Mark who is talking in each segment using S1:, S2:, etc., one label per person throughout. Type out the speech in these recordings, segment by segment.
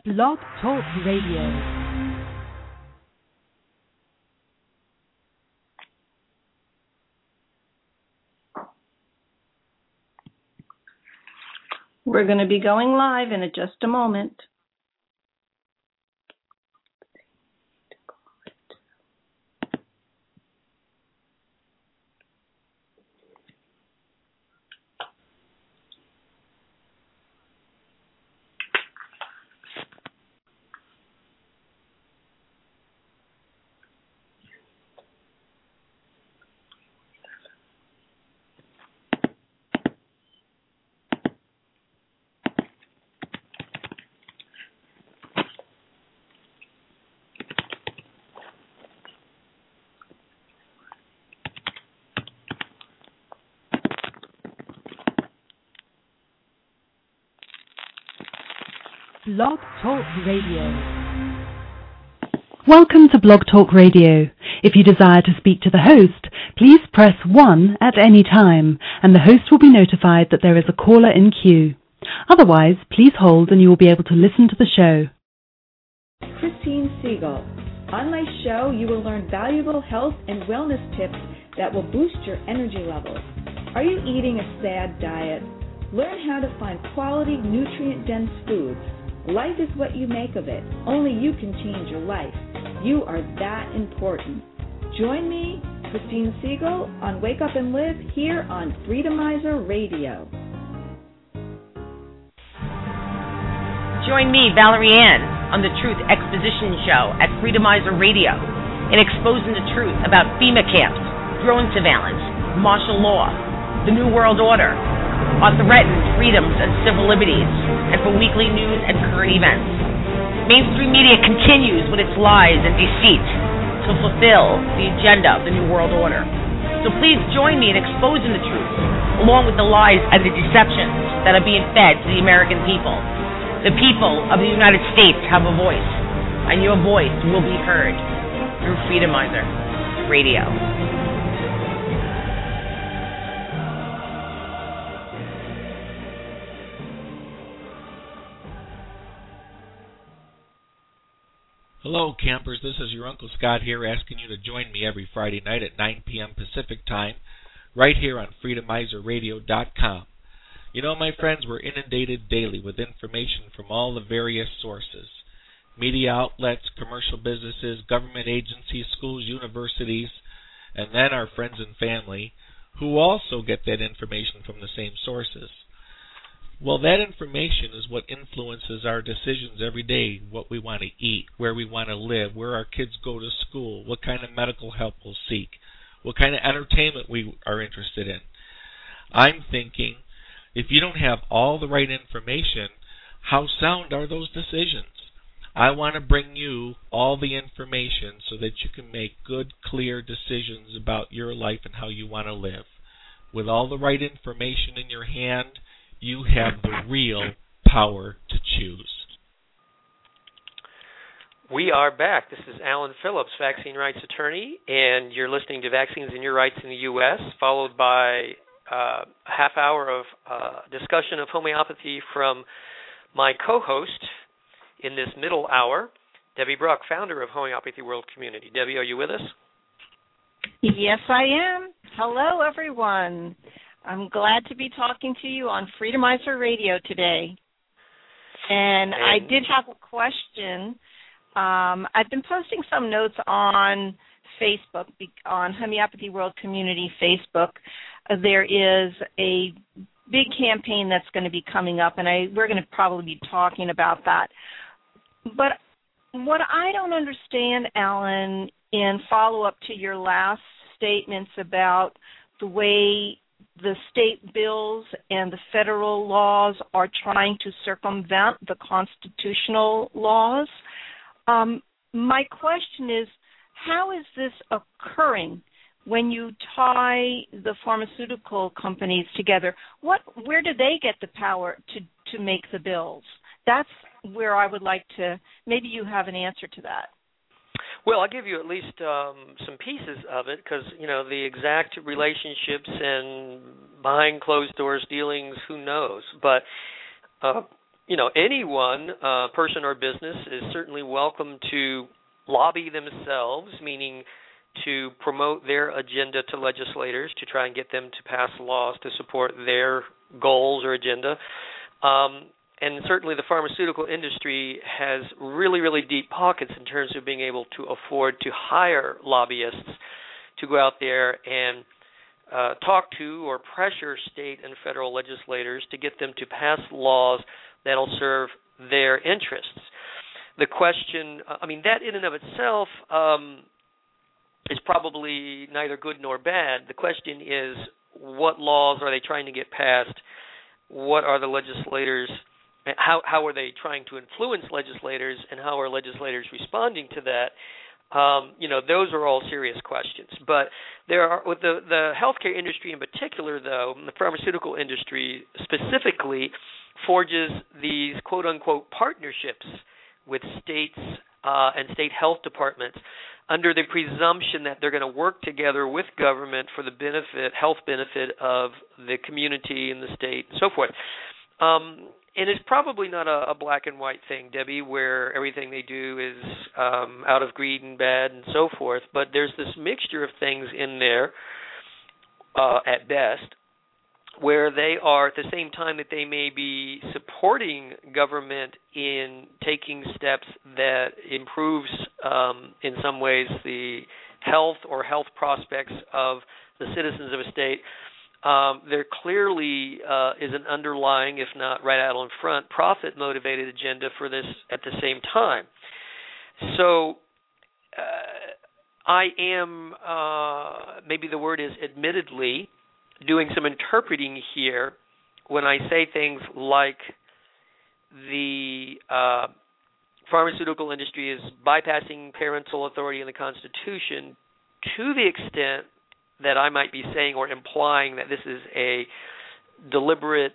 S1: Blog Talk Radio.
S2: We're going to be going live in just a moment.
S1: Blog Talk Radio. Welcome to Blog Talk Radio. If you desire to speak to the host, please press 1 at any time, and the host will be notified that there is a caller in queue. Otherwise, please hold and you will be able to listen to the show.
S3: Christine Siegel. On my show, you will learn valuable health and wellness tips that will boost your energy levels. Are you eating a sad diet? Learn how to find quality, nutrient-dense foods. Life is what you make of it. Only you can change your life. You are that important. Join me, Christine Siegel, on Wake Up and Live here on Freedomizer Radio.
S4: Join me, Valerie Ann, on the Truth Exposition Show at Freedomizer Radio in exposing the truth about FEMA camps, drone surveillance, martial law, the New World Order, our threatened freedoms and civil liberties, and for weekly news and current events. Mainstream media continues with its lies and deceit to fulfill the agenda of the New World Order. So please join me in exposing the truth, along with the lies and the deceptions that are being fed to the American people. The people of the United States have a voice, and your voice will be heard through Freedomizer Radio.
S5: Hello, campers. This is your Uncle Scott here, asking you to join me every Friday night at 9 p.m. Pacific Time, right here on FreedomizerRadio.com. You know, my friends, we're inundated daily with information from all the various sources: media outlets, commercial businesses, government agencies, schools, universities, and then our friends and family, who also get that information from the same sources. Well, that information is what influences our decisions every day: what we want to eat, where we want to live, where our kids go to school, what kind of medical help we'll seek, what kind of entertainment we are interested in. I'm thinking, if you don't have all the right information, how sound are those decisions? I want to bring you all the information so that you can make good, clear decisions about your life and how you want to live. With all the right information in your hand, you have the real power to choose.
S6: We are back. This is Alan Phillips, vaccine rights attorney, and you're listening to Vaccines and Your Rights in the U.S., followed by a half hour of discussion of homeopathy from my co-host in this middle hour, Debbie Bruck, founder of Homeopathy World Community. Debbie, are you with us?
S2: Yes, I am. Hello, everyone. I'm glad to be talking to you on Freedomizer Radio today. And I did have a question. I've been posting some notes on Facebook, on Homeopathy World Community Facebook. There is a big campaign that's going to be coming up, and we're going to probably be talking about that. But what I don't understand, Alan, in follow-up to your last statements about the way the state bills and the federal laws are trying to circumvent the constitutional laws, my question is, how is this occurring when you tie the pharmaceutical companies together? Where do they get the power to make the bills? That's where I would like to, maybe you have an answer to that.
S6: Well, I'll give you at least some pieces of it, because, you know, the exact relationships and behind closed doors dealings, who knows. But anyone, person or business, is certainly welcome to lobby themselves, meaning to promote their agenda to legislators to try and get them to pass laws to support their goals or agenda. And certainly the pharmaceutical industry has really, really deep pockets in terms of being able to afford to hire lobbyists to go out there and talk to or pressure state and federal legislators to get them to pass laws that'll serve their interests. The question, that in and of itself is probably neither good nor bad. The question is, what laws are they trying to get passed? What are the legislators, how are they trying to influence legislators, and how are legislators responding to that? Those are all serious questions. But there are, with the healthcare industry in particular, though, the pharmaceutical industry specifically forges these quote-unquote partnerships with states and state health departments under the presumption that they're going to work together with government for the health benefit of the community and the state and so forth. And it's probably not a black and white thing, Debbie, where everything they do is out of greed and bad and so forth, but there's this mixture of things in there, at best, where they are, at the same time that they may be supporting government in taking steps that improves, in some ways, the health or health prospects of the citizens of a state, there clearly is an underlying, if not right out in front, profit-motivated agenda for this at the same time. So I am, maybe the word is admittedly, doing some interpreting here when I say things like the pharmaceutical industry is bypassing parental authority in the Constitution to the extent that I might be saying or implying that this is a deliberate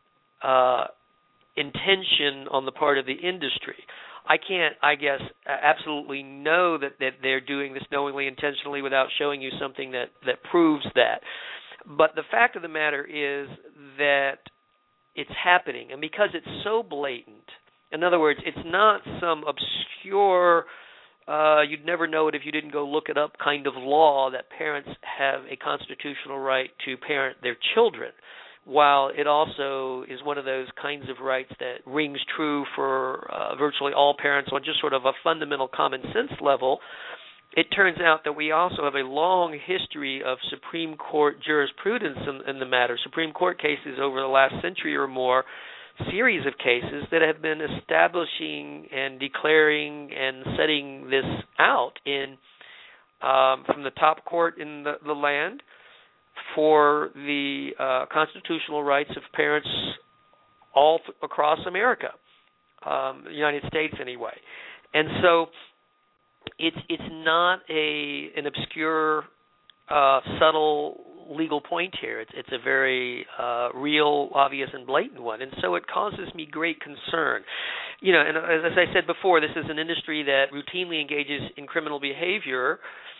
S6: intention on the part of the industry. I can't, I guess, absolutely know that they're doing this knowingly, intentionally, without showing you something that proves that. But the fact of the matter is that it's happening. And because it's so blatant, in other words, it's not some obscure, you'd never know it if you didn't go look it up kind of law that parents have a constitutional right to parent their children, while it also is one of those kinds of rights that rings true for virtually all parents on just sort of a fundamental common sense level. It turns out that we also have a long history of Supreme Court jurisprudence in the matter, Supreme Court cases over the last century or more, series of cases that have been establishing and declaring and setting this out in from the top court in the land for the constitutional rights of parents all across America, the United States anyway. And so it's not an obscure, subtle legal point here. It's a very real, obvious, and blatant one. And so it causes me great concern. And as I said before, this is an industry that routinely engages in criminal behavior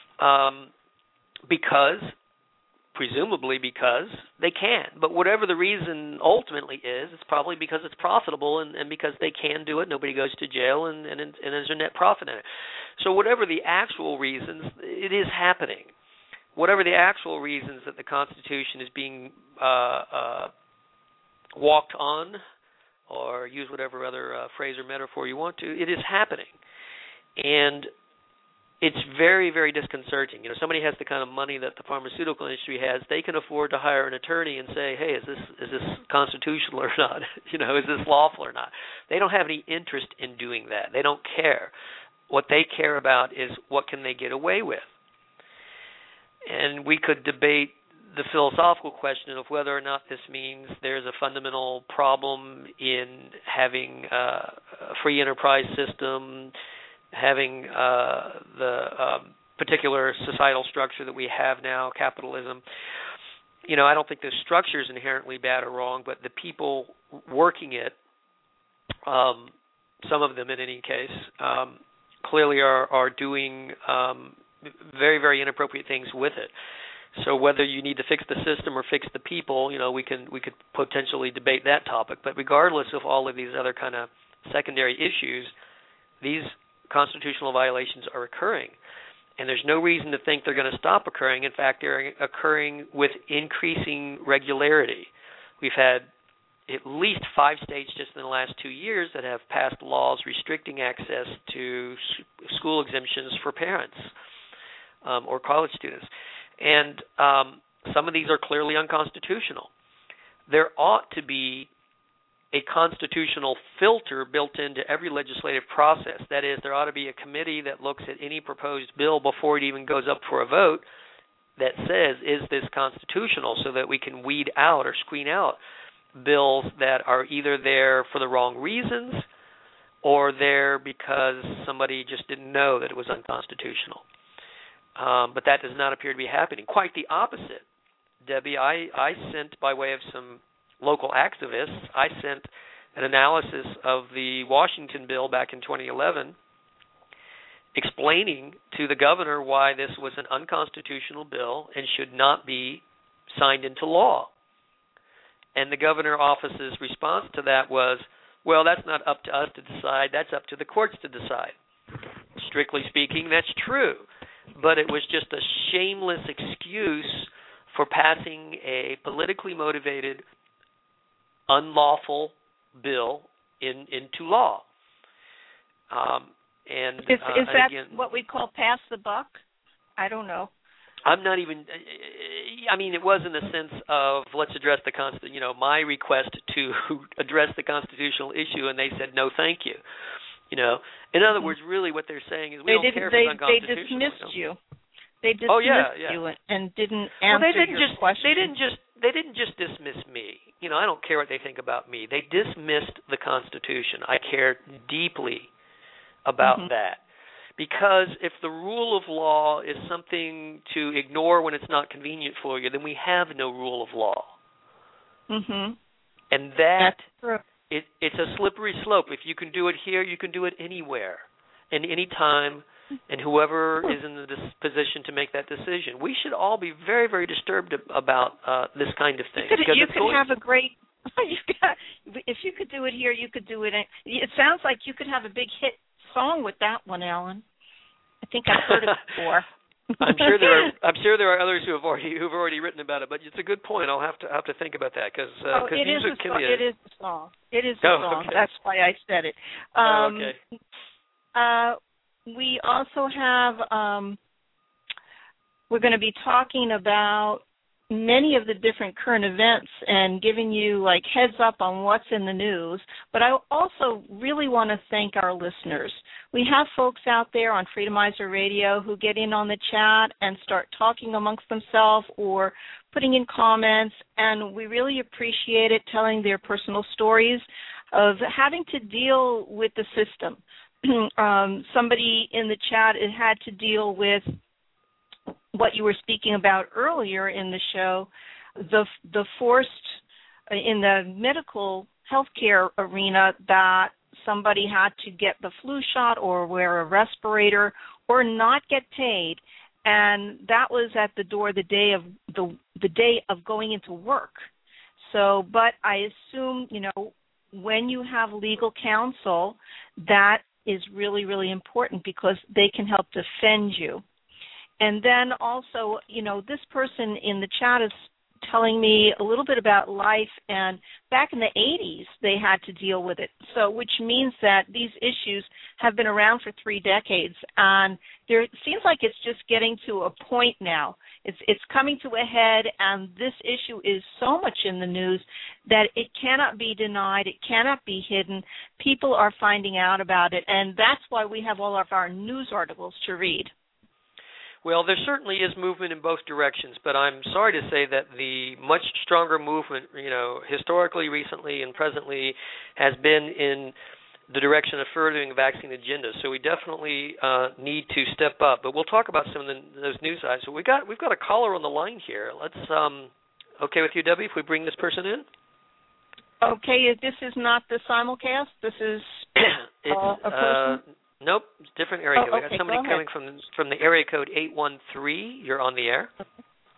S6: presumably because they can. But whatever the reason ultimately is, it's probably because it's profitable and because they can do it. Nobody goes to jail and there's a net profit in it. So whatever the actual reasons, it is happening. Whatever the actual reasons that the Constitution is being walked on, or use whatever other phrase or metaphor you want to, it is happening. And it's very, very disconcerting. Somebody has the kind of money that the pharmaceutical industry has. They can afford to hire an attorney and say, hey, is this constitutional or not? Is this lawful or not? They don't have any interest in doing that. They don't care. What they care about is what can they get away with. And we could debate the philosophical question of whether or not this means there's a fundamental problem in having a free enterprise system, having the particular societal structure that we have now, capitalism. I don't think the structure is inherently bad or wrong, but the people working it, some of them in any case, clearly are doing very, very inappropriate things with it. So whether you need to fix the system or fix the people, we could potentially debate that topic. But regardless of all of these other kind of secondary issues, these constitutional violations are occurring. And there's no reason to think they're going to stop occurring. In fact, they're occurring with increasing regularity. We've had at least 5 states just in the last 2 years that have passed laws restricting access to school exemptions for parents or college students. And some of these are clearly unconstitutional. There ought to be a constitutional filter built into every legislative process. That is, there ought to be a committee that looks at any proposed bill before it even goes up for a vote that says, is this constitutional, so that we can weed out or screen out bills that are either there for the wrong reasons or there because somebody just didn't know that it was unconstitutional. But that does not appear to be happening. Quite the opposite. Debbie, I sent, by way of some local activists, I sent an analysis of the Washington bill back in 2011 explaining to the governor why this was an unconstitutional bill and should not be signed into law. And the governor's office's response to that was, well, that's not up to us to decide, that's up to the courts to decide. Strictly speaking, that's true. But it was just a shameless excuse for passing a politically motivated, unlawful bill into law. And
S2: is that
S6: again,
S2: what we call pass the buck? I don't know.
S6: I'm not even. I mean, it was in the sense of let's address the my request to address the constitutional issue, and they said no, thank you. In other words, really, what they're saying is we don't care if it's unconstitutional.
S2: They dismissed you. They dismissed you and didn't answer your question.
S6: They didn't just dismiss me. I don't care what they think about me. They dismissed the Constitution. I care deeply about that. Because if the rule of law is something to ignore when it's not convenient for you, then we have no rule of law. And that's true. It's a slippery slope. If you can do it here, you can do it anywhere and any time, and whoever is in the position to make that decision. We should all be very, very disturbed about this kind of thing.
S2: You could have a great. If you could do it here, you could do it. It sounds like you could have a big hit song with that one, Alan. I think I've heard it before.
S6: I'm sure there are others who've already written about it, but it's a good point. I'll have to think about that because music can be.
S2: It is a song. It is a song. Okay. That's why I said it. We also have. We're going to be talking about many of the different current events and giving you heads up on what's in the news. But I also really want to thank our listeners. We have folks out there on Freedomizer Radio who get in on the chat and start talking amongst themselves or putting in comments, and we really appreciate it, telling their personal stories of having to deal with the system. Somebody in the chat had to deal with what you were speaking about earlier in the show, the forced in the medical healthcare arena that somebody had to get the flu shot or wear a respirator or not get paid, and that was at the door the day of going into work. So, but I assume when you have legal counsel, that is really, really important because they can help defend you. And then also, this person in the chat is telling me a little bit about life, and back in the 80s, they had to deal with it. So, which means that these issues have been around for 3 decades, and it seems like it's just getting to a point now. It's coming to a head, and this issue is so much in the news that it cannot be denied, it cannot be hidden. People are finding out about it, and that's why we have all of our news articles to read.
S6: Well, there certainly is movement in both directions, but I'm sorry to say that the much stronger movement, historically, recently, and presently, has been in the direction of furthering the vaccine agenda. So we definitely need to step up. But we'll talk about some of those news items. So we've got a caller on the line here. Let's okay with you, Debbie, if we bring this person in?
S2: Okay, this is not the simulcast. This is a person.
S6: Nope, it's a different area code.
S2: Okay,
S6: we got somebody coming from the area code 813. You're on the air.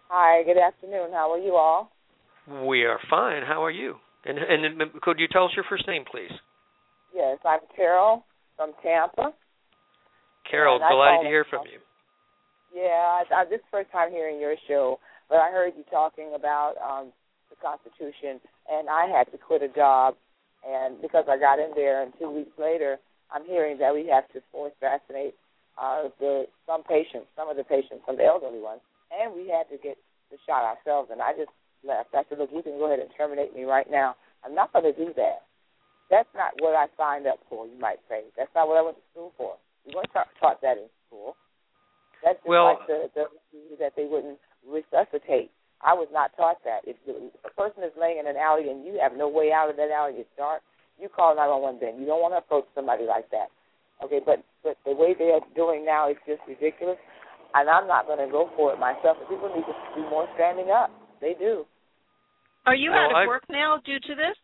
S7: Hi, good afternoon. How are you all?
S6: We are fine. How are you? And could you tell us your first name, please?
S7: Yes, I'm Carol from Tampa.
S6: Carol, delighted to hear from you.
S7: Yeah, this is the first time hearing your show, but I heard you talking about the Constitution, and I had to quit a job, and because I got in there, and 2 weeks later, I'm hearing that we have to force vaccinate some of the patients, some of the elderly ones, and we had to get the shot ourselves, and I just left. I said, look, you can go ahead and terminate me right now. I'm not going to do that. That's not what I signed up for, you might say. That's not what I went to school for. We weren't taught that in school. That's just like the that they wouldn't resuscitate. I was not taught that. If a person is laying in an alley and you have no way out of that alley, it's dark, you call 911 then. You don't want to approach somebody like that. Okay, but the way they are doing now is just ridiculous, and I'm not going to go for it myself. People need to do more standing up. They do.
S2: Are you out of work now due to this?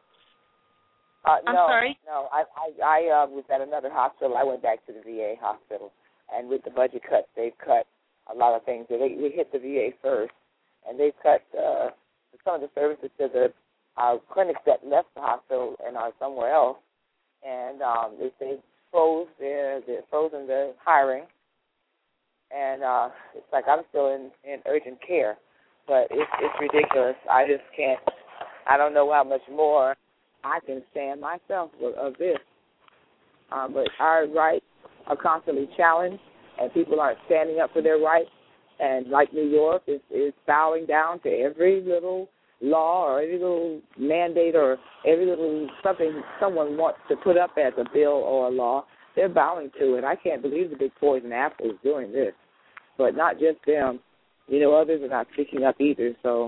S2: I'm sorry?
S7: No, I was at another hospital. I went back to the VA hospital, and with the budget cuts, they've cut a lot of things. We hit the VA first, and they've cut some of the services to the clinics that left the hospital and are somewhere else, and they they're frozen the hiring, and it's like I'm still in urgent care, but it's ridiculous. I just can't. I don't know how much more I can stand myself of this. But our rights are constantly challenged, and people aren't standing up for their rights. And like New York is bowing down to every little law or every little mandate or every little something someone wants to put up as a bill or a law. They're bowing to it. I can't believe the big poison apple is doing this. But not just them. You know, others are not speaking up either, so...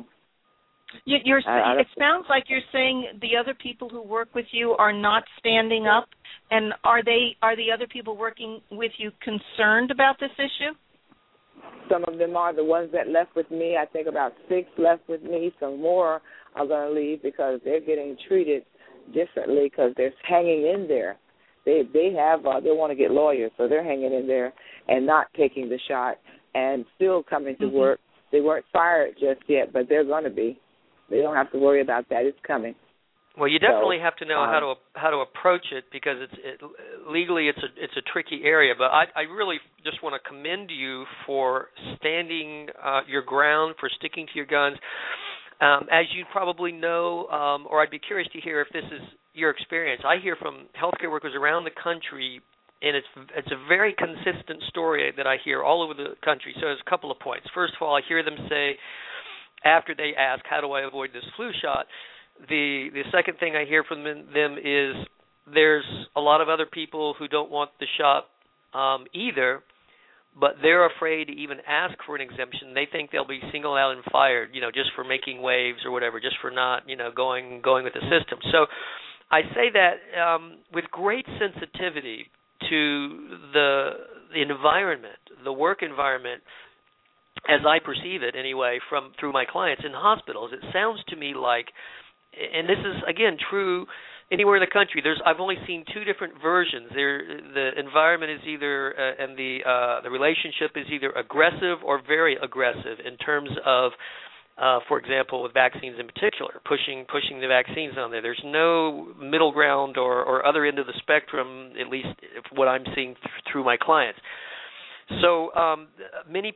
S2: It sounds like you're saying the other people who work with you are not standing up, and are the other people working with you concerned about this issue?
S7: Some of them are. The ones that left with me, I think about 6 left with me. Some more are going to leave because they're getting treated differently because they're hanging in there. They want to get lawyers, so they're hanging in there and not taking the shot and still coming to work. They weren't fired just yet, but they're going to be. They don't have to worry about that. It's coming.
S6: Well, you definitely have to know how to approach it because legally it's a tricky area. But I really just want to commend you for standing your ground, for sticking to your guns. As you probably know, or I'd be curious to hear if this is your experience. I hear from healthcare workers around the country, and it's a very consistent story that I hear all over the country. So there's a couple of points. First of all, I hear them say, after they ask, how do I avoid this flu shot, the second thing I hear from them is there's a lot of other people who don't want the shot either, but they're afraid to even ask for an exemption. They think they'll be singled out and fired, just for making waves or whatever, just for not, going with the system. So I say that with great sensitivity to the environment, the work environment, as I perceive it anyway, through my clients in hospitals. It sounds to me like, and this is again true anywhere in the country. I've only seen 2 different versions. The environment is either and the relationship is either aggressive or very aggressive in terms of, for example, with vaccines in particular, pushing the vaccines on there. There's no middle ground or other end of the spectrum, at least what I'm seeing through my clients. So many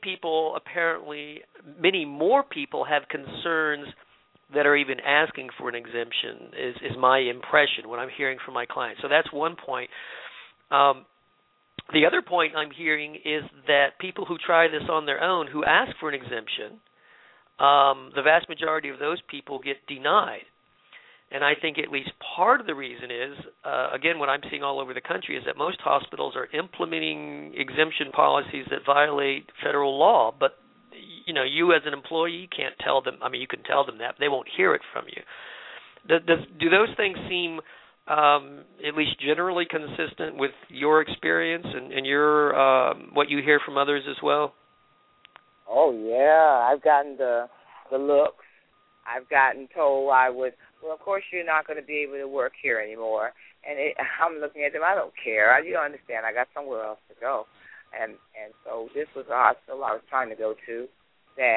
S6: more people have concerns that are even asking for an exemption is my impression, what I'm hearing from my clients. So that's one point. The other point I'm hearing is that people who try this on their own, who ask for an exemption, the vast majority of those people get denied. And I think at least part of the reason is, again, what I'm seeing all over the country is that most hospitals are implementing exemption policies that violate federal law. But, you as an employee can't tell them. I mean, you can tell them that, but they won't hear it from you. Do those things seem at least generally consistent with your experience and your what you hear from others as well?
S7: Oh, yeah. I've gotten the looks. I've gotten told well, of course you're not going to be able to work here anymore. And I'm looking at them, I don't care. You don't understand. I got somewhere else to go. And so this was a hospital I was trying to go to that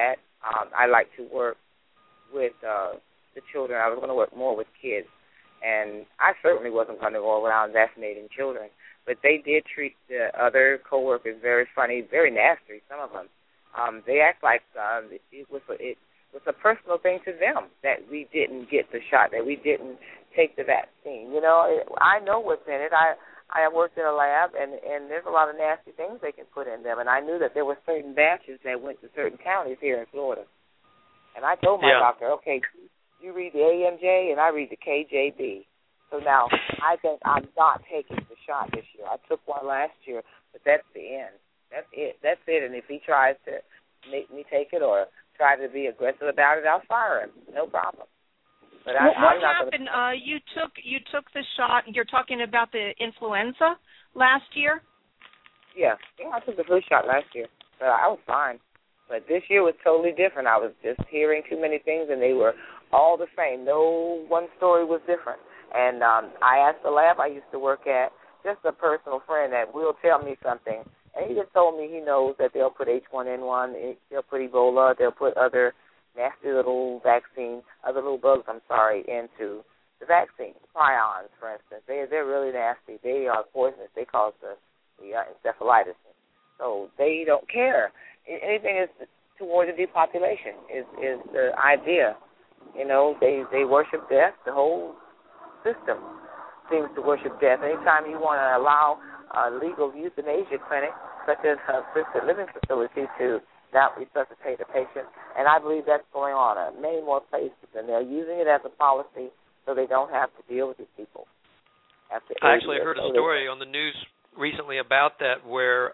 S7: I like to work with the children. I was going to work more with kids. And I certainly wasn't going to go around vaccinating children. But they did treat the other coworkers very funny, very nasty, some of them. They act like it was a personal thing to them that we didn't get the shot, that we didn't take the vaccine. You know, I know what's in it. I worked in a lab, and there's a lot of nasty things they can put in them. And I knew that there were certain batches that went to certain counties here in Florida. And I told my doctor, okay, you read the AMJ and I read the KJB. So now I think I'm not taking the shot this year. I took one last year, but that's the end. That's it. And if he tries to make me take it or try to be aggressive about it, I'll fire him. No problem. But
S2: what happened? You took the shot. You're talking about the influenza last year?
S7: Yeah, I took the flu shot last year, but I was fine. But this year was totally different. I was just hearing too many things, and they were all the same. No one story was different. And I asked the lab I used to work at, just a personal friend that will tell me something. And he just told me he knows that they'll put H1N1, they'll put Ebola, they'll put other nasty little bugs, into the vaccine. Prions, for instance. They're really nasty. They are poisonous. They cause the encephalitis. So they don't care. Anything is toward the depopulation is the idea. You know, they worship death. The whole system seems to worship death. Anytime you want to allow a legal euthanasia clinic, such as a assisted living facility, to not resuscitate a patient, and I believe that's going on at many more places, and they're using it as a policy so they don't have to deal with these people.
S6: I actually heard a story on the news recently about that where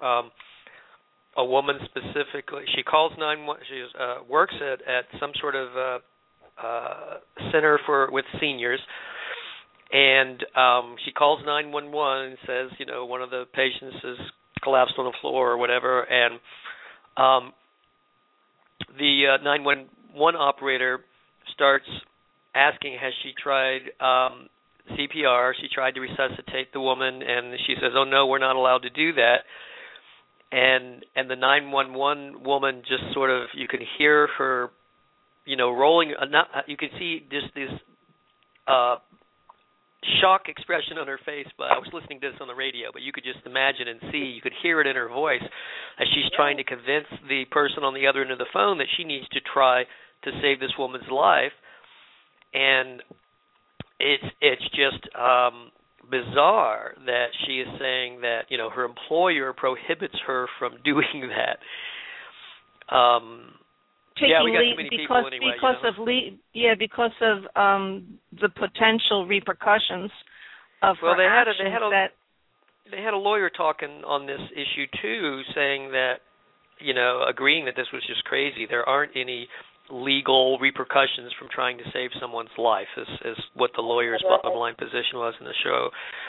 S6: a woman specifically, she calls 911, she works at some sort of center with seniors, and she calls 911 and says, you know, one of the patients has collapsed on the floor or whatever, and the 911 operator starts asking, has she tried CPR? She tried to resuscitate the woman, and she says, oh, no, we're not allowed to do that. And the 911 woman just sort of, you can hear her, you know, rolling. You can see just this shock expression on her face. But I was listening to this on the radio, but you could just imagine and see. You could hear it in her voice as she's trying to convince the person on the other end of the phone that she needs to try to save this woman's life. And it's just bizarre that she is saying that, you know, her employer prohibits her from doing that. We got too many people anyway.
S2: Because of the potential repercussions of
S6: they had a lawyer talking on this issue too, saying that, you know, agreeing that this was just crazy. There aren't any legal repercussions from trying to save someone's life, is what the lawyer's bottom line position was in the show.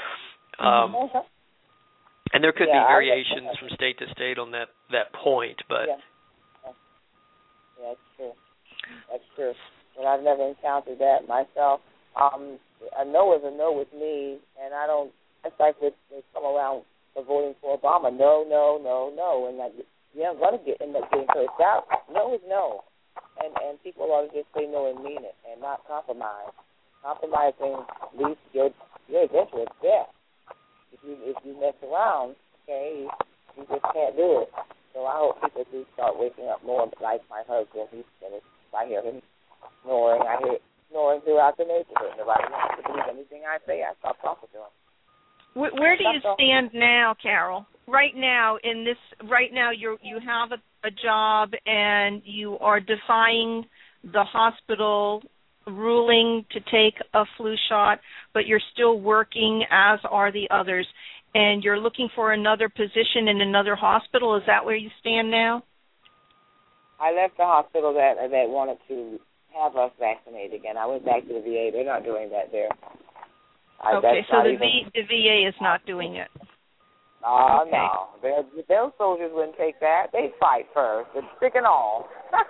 S6: And there could be variations from state to state on that point, but
S7: that's true. That's true. And I've never encountered that myself. A no is a no with me, and I don't. It's like they come around for voting for Obama. No, and like, I'm going to end up getting cursed out. No is no. And people ought to just say no and mean it and not compromise. Compromising leads to your eventual death. If you mess around, okay, you just can't do it. So I hope people do start waking up more, like my husband. I hear him snoring. I hear snoring throughout the neighborhood. Nobody wants to believe anything I say. I stop talking to him.
S2: Where do you stand now, Carol? Right now, you have a job and you are defying the hospital ruling to take a flu shot, but you're still working, as are the others, and you're looking for another position in another hospital. Is that where you stand now?
S7: I left the hospital that wanted to have us vaccinated again. I went back to the VA. They're not doing that there.
S2: Okay, so the VA is not doing it.
S7: Okay. No. Those soldiers wouldn't take that. They'd fight first, and stick and all.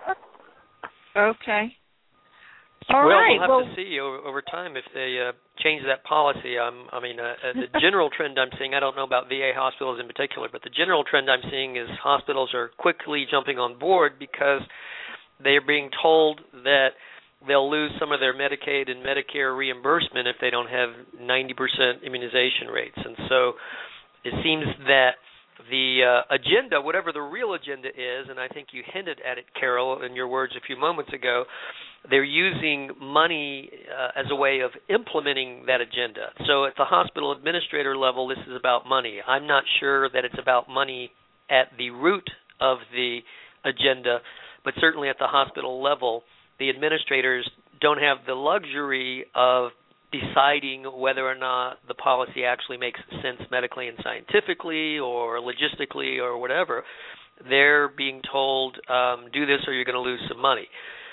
S2: Okay.
S6: We'll have to see over time if they change that policy. The general trend I'm seeing, I don't know about VA hospitals in particular, but the general trend I'm seeing is hospitals are quickly jumping on board because they're being told that they'll lose some of their Medicaid and Medicare reimbursement if they don't have 90% immunization rates. And so it seems that the agenda, whatever the real agenda is, and I think you hinted at it, Carol, in your words a few moments ago, they're using money as a way of implementing that agenda. So at the hospital administrator level, this is about money. I'm not sure that it's about money at the root of the agenda, but certainly at the hospital level, the administrators don't have the luxury of deciding whether or not the policy actually makes sense medically and scientifically or logistically or whatever. They're being told, do this or you're going to lose some money.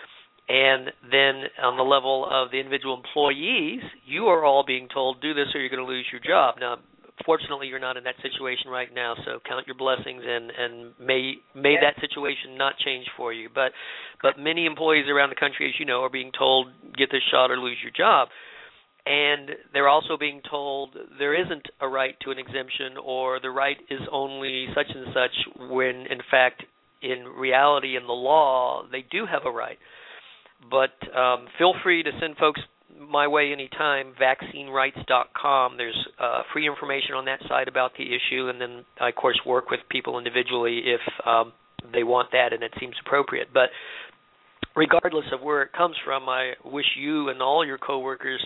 S6: And then on the level of the individual employees, you are all being told, do this or you're going to lose your job. Now, fortunately, you're not in that situation right now, so count your blessings and may that situation not change for you. But many employees around the country, as you know, are being told, get this shot or lose your job. And they're also being told there isn't a right to an exemption or the right is only such and such when, in fact, in reality, in the law, they do have a right. But feel free to send folks my way anytime, vaccinerights.com. There's free information on that site about the issue, and then I, of course, work with people individually if they want that and it seems appropriate. But regardless of where it comes from, I wish you and all your coworkers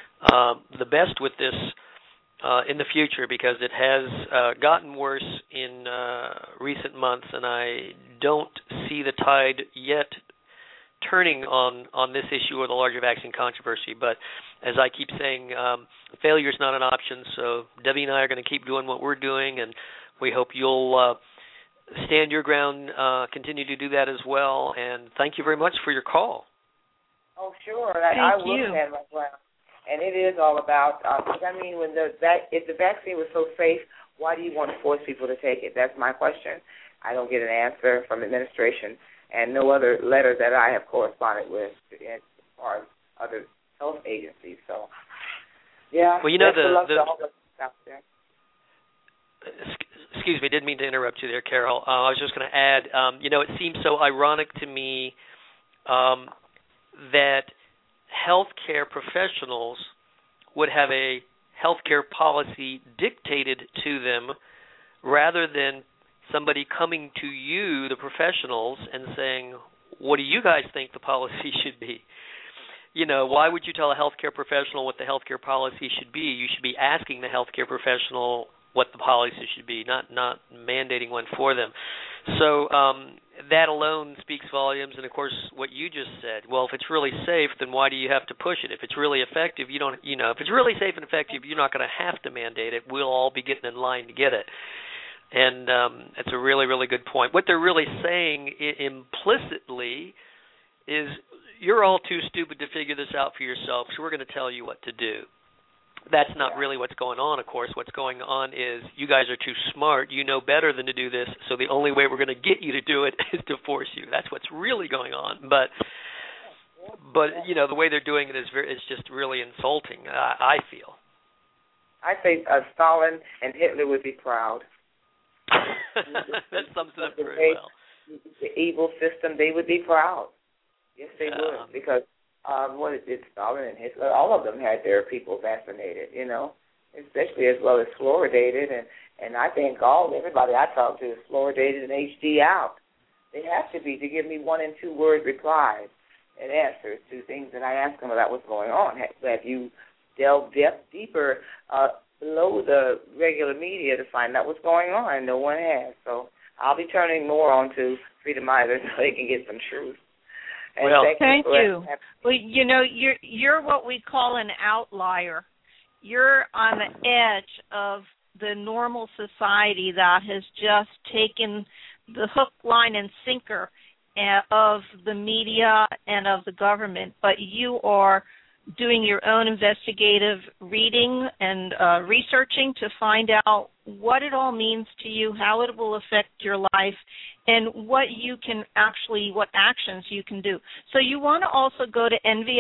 S6: the best with this in the future, because it has gotten worse in recent months, and I don't see the tide yet turning on this issue or the larger vaccine controversy. But as I keep saying, failure is not an option, so Debbie and I are going to keep doing what we're doing, and we hope you'll stand your ground, continue to do that as well, and thank you very much for your call.
S7: Oh, sure. I will stand my ground. And it is all about, I mean, if the vaccine was so safe, why do you want to force people to take it? That's my question. I don't get an answer from administration and no other letter that I have corresponded with as far as other health agencies. So, yeah.
S6: Well, you know, excuse me, didn't mean to interrupt you there, Carol. I was just going to add, it seems so ironic to me that healthcare professionals would have a healthcare policy dictated to them rather than somebody coming to you, the professionals, and saying, what do you guys think the policy should be? You know, why would you tell a healthcare professional what the healthcare policy should be? You should be asking the healthcare professional what the policy should be, not mandating one for them. So that alone speaks volumes. And of course, what you just said. Well, if it's really safe, then why do you have to push it? If it's really effective, if it's really safe and effective, you're not going to have to mandate it. We'll all be getting in line to get it. And that's a really, really good point. What they're really saying implicitly is you're all too stupid to figure this out for yourself, so we're going to tell you what to do. That's not really what's going on, of course. What's going on is you guys are too smart. You know better than to do this, so the only way we're going to get you to do it is to force you. That's what's really going on. But the way they're doing it is just really insulting, I feel.
S7: I say Stalin and Hitler would be proud.
S6: That sums it up very well.
S7: The evil system, they would be proud. Yes, they would, because Stalin and Hitler, all of them had their people vaccinated, especially as well as fluoridated. And I think everybody I talk to is fluoridated and HD out. They have to be to give me 1- and 2-word replies and answers to things that I ask them about what's going on. Have you delved deeper below the regular media to find out what's going on? No one has. So I'll be turning more on to Freedomizers so they can get some truth. And
S2: well, thank you. Well, you're what we call an outlier. You're on the edge of the normal society that has just taken the hook, line, and sinker of the media and of the government, but you are doing your own investigative reading and researching to find out what it all means to you, how it will affect your life, and what actions you can do. So you want to also go to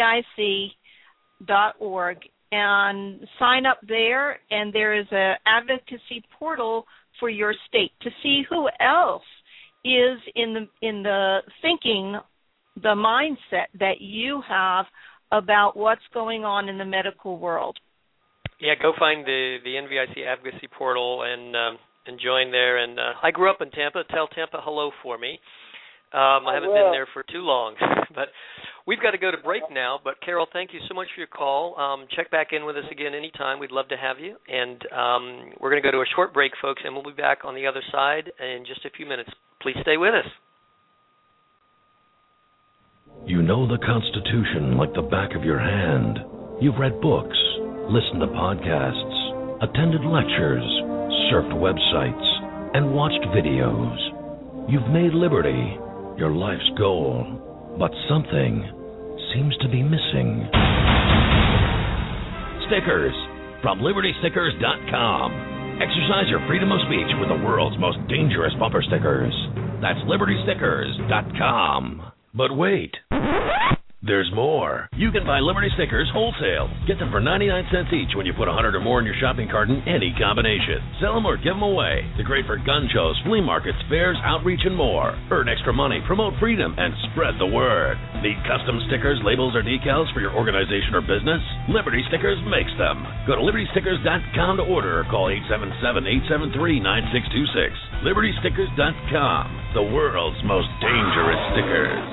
S2: nvic.org and sign up there, and there is an advocacy portal for your state to see who else is in the thinking the mindset that you have about what's going on in the medical world.
S6: Yeah, go find the NVIC Advocacy Portal and join there. And I grew up in Tampa. Tell Tampa hello for me. I haven't been there for too long, but we've got to go to break now. But Carol, thank you so much for your call. Check back in with us again anytime. We'd love to have you. And we're going to go to a short break, folks, and we'll be back on the other side in just a few minutes. Please stay with us.
S8: You know the Constitution like the back of your hand. You've read books, listened to podcasts, attended lectures, surfed websites, and watched videos. You've made liberty your life's goal, but something seems to be missing. Stickers from LibertyStickers.com. Exercise your freedom of speech with the world's most dangerous bumper stickers. That's LibertyStickers.com. But wait, there's more. You can buy Liberty Stickers wholesale. Get them for 99 cents each when you put 100 or more in your shopping cart in any combination. Sell them or give them away. They're great for gun shows, flea markets, fairs, outreach, and more. Earn extra money, promote freedom, and spread the word. Need custom stickers, labels, or decals for your organization or business? Liberty Stickers makes them. Go to LibertyStickers.com to order or call 877-873-9626. LibertyStickers.com, the world's most dangerous stickers.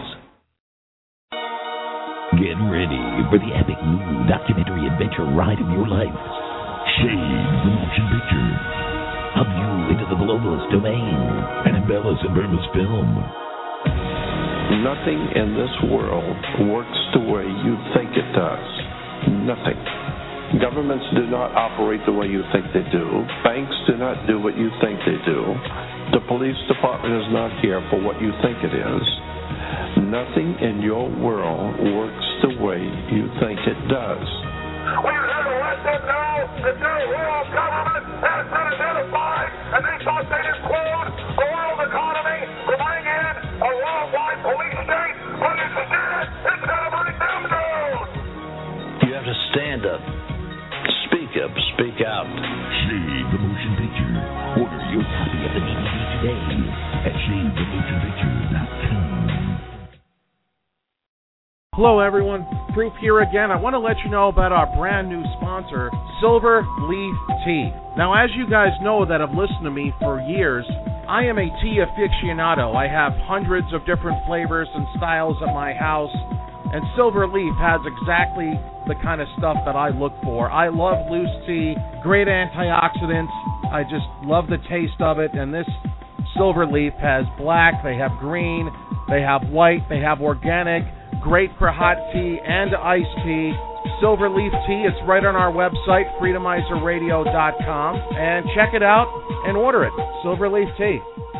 S9: Get ready for the epic new documentary adventure ride of your life. Shades, the motion picture. Hub you into the globalist domain and embellish and Burma's film.
S10: Nothing in this world works the way you think it does. Nothing. Governments do not operate the way you think they do. Banks do not do what you think they do. The police department is not here for what you think it is. Nothing in your world works the way you think it does.
S11: We're here to let them know that their world government has been identified, and they thought they'd include the world economy to bring in a worldwide police state, but instead it's going to bring them down.
S10: You have to stand up, speak up, speak out.
S9: Shade the Motion Picture. Order your copy of the DVD today at ShadeTheMotionPicture.com.
S12: Hello everyone, Proof here again. I want to let you know about our brand new sponsor, Silver Leaf Tea. Now, as you guys know that have listened to me for years, I am a tea aficionado. I have hundreds of different flavors and styles at my house, and Silver Leaf has exactly the kind of stuff that I look for. I love loose tea, great antioxidants. I just love the taste of it, and this Silver Leaf has black, they have green, they have white, they have organic. Great for hot tea and iced tea. Silver Leaf Tea, it's right on our website, freedomizerradio.com. And check it out and order it. Silver Leaf Tea.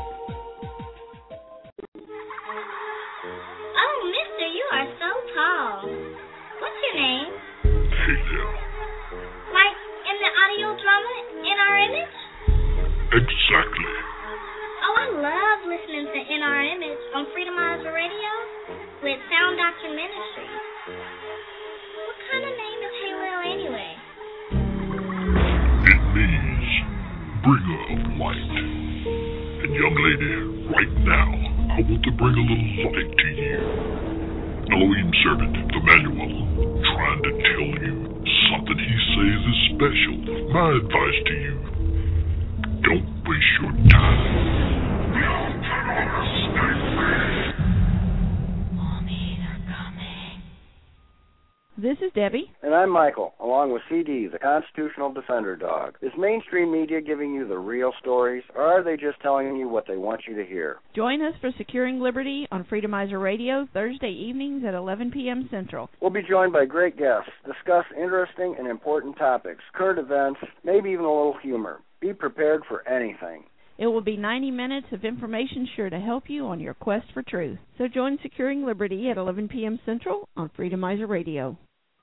S13: Oh, mister, you are so tall. What's your name?
S11: Hey there.
S13: Like in the audio drama, In Our Image?
S11: Exactly.
S13: Oh, I love listening to In Our Image on Freedomizer Radio with Sound Doctrine Ministries. What kind of name is Halo anyway?
S11: It means bringer of light. And young lady, right now, I want to bring a little light to you. Elohim servant, Emmanuel, trying to tell you something he says is special. My advice to you, don't waste your time.
S14: This is Debbie.
S15: And I'm Michael, along with CD, the Constitutional Defender Dog. Is mainstream media giving you the real stories, or are they just telling you what they want you to hear?
S14: Join us for Securing Liberty on Freedomizer Radio, Thursday evenings at 11 p.m. Central.
S15: We'll be joined by great guests, discuss interesting and important topics, current events, maybe even a little humor. Be prepared for anything.
S14: It will be 90 minutes of information sure to help you on your quest for truth. So join Securing Liberty at 11 p.m. Central on Freedomizer Radio.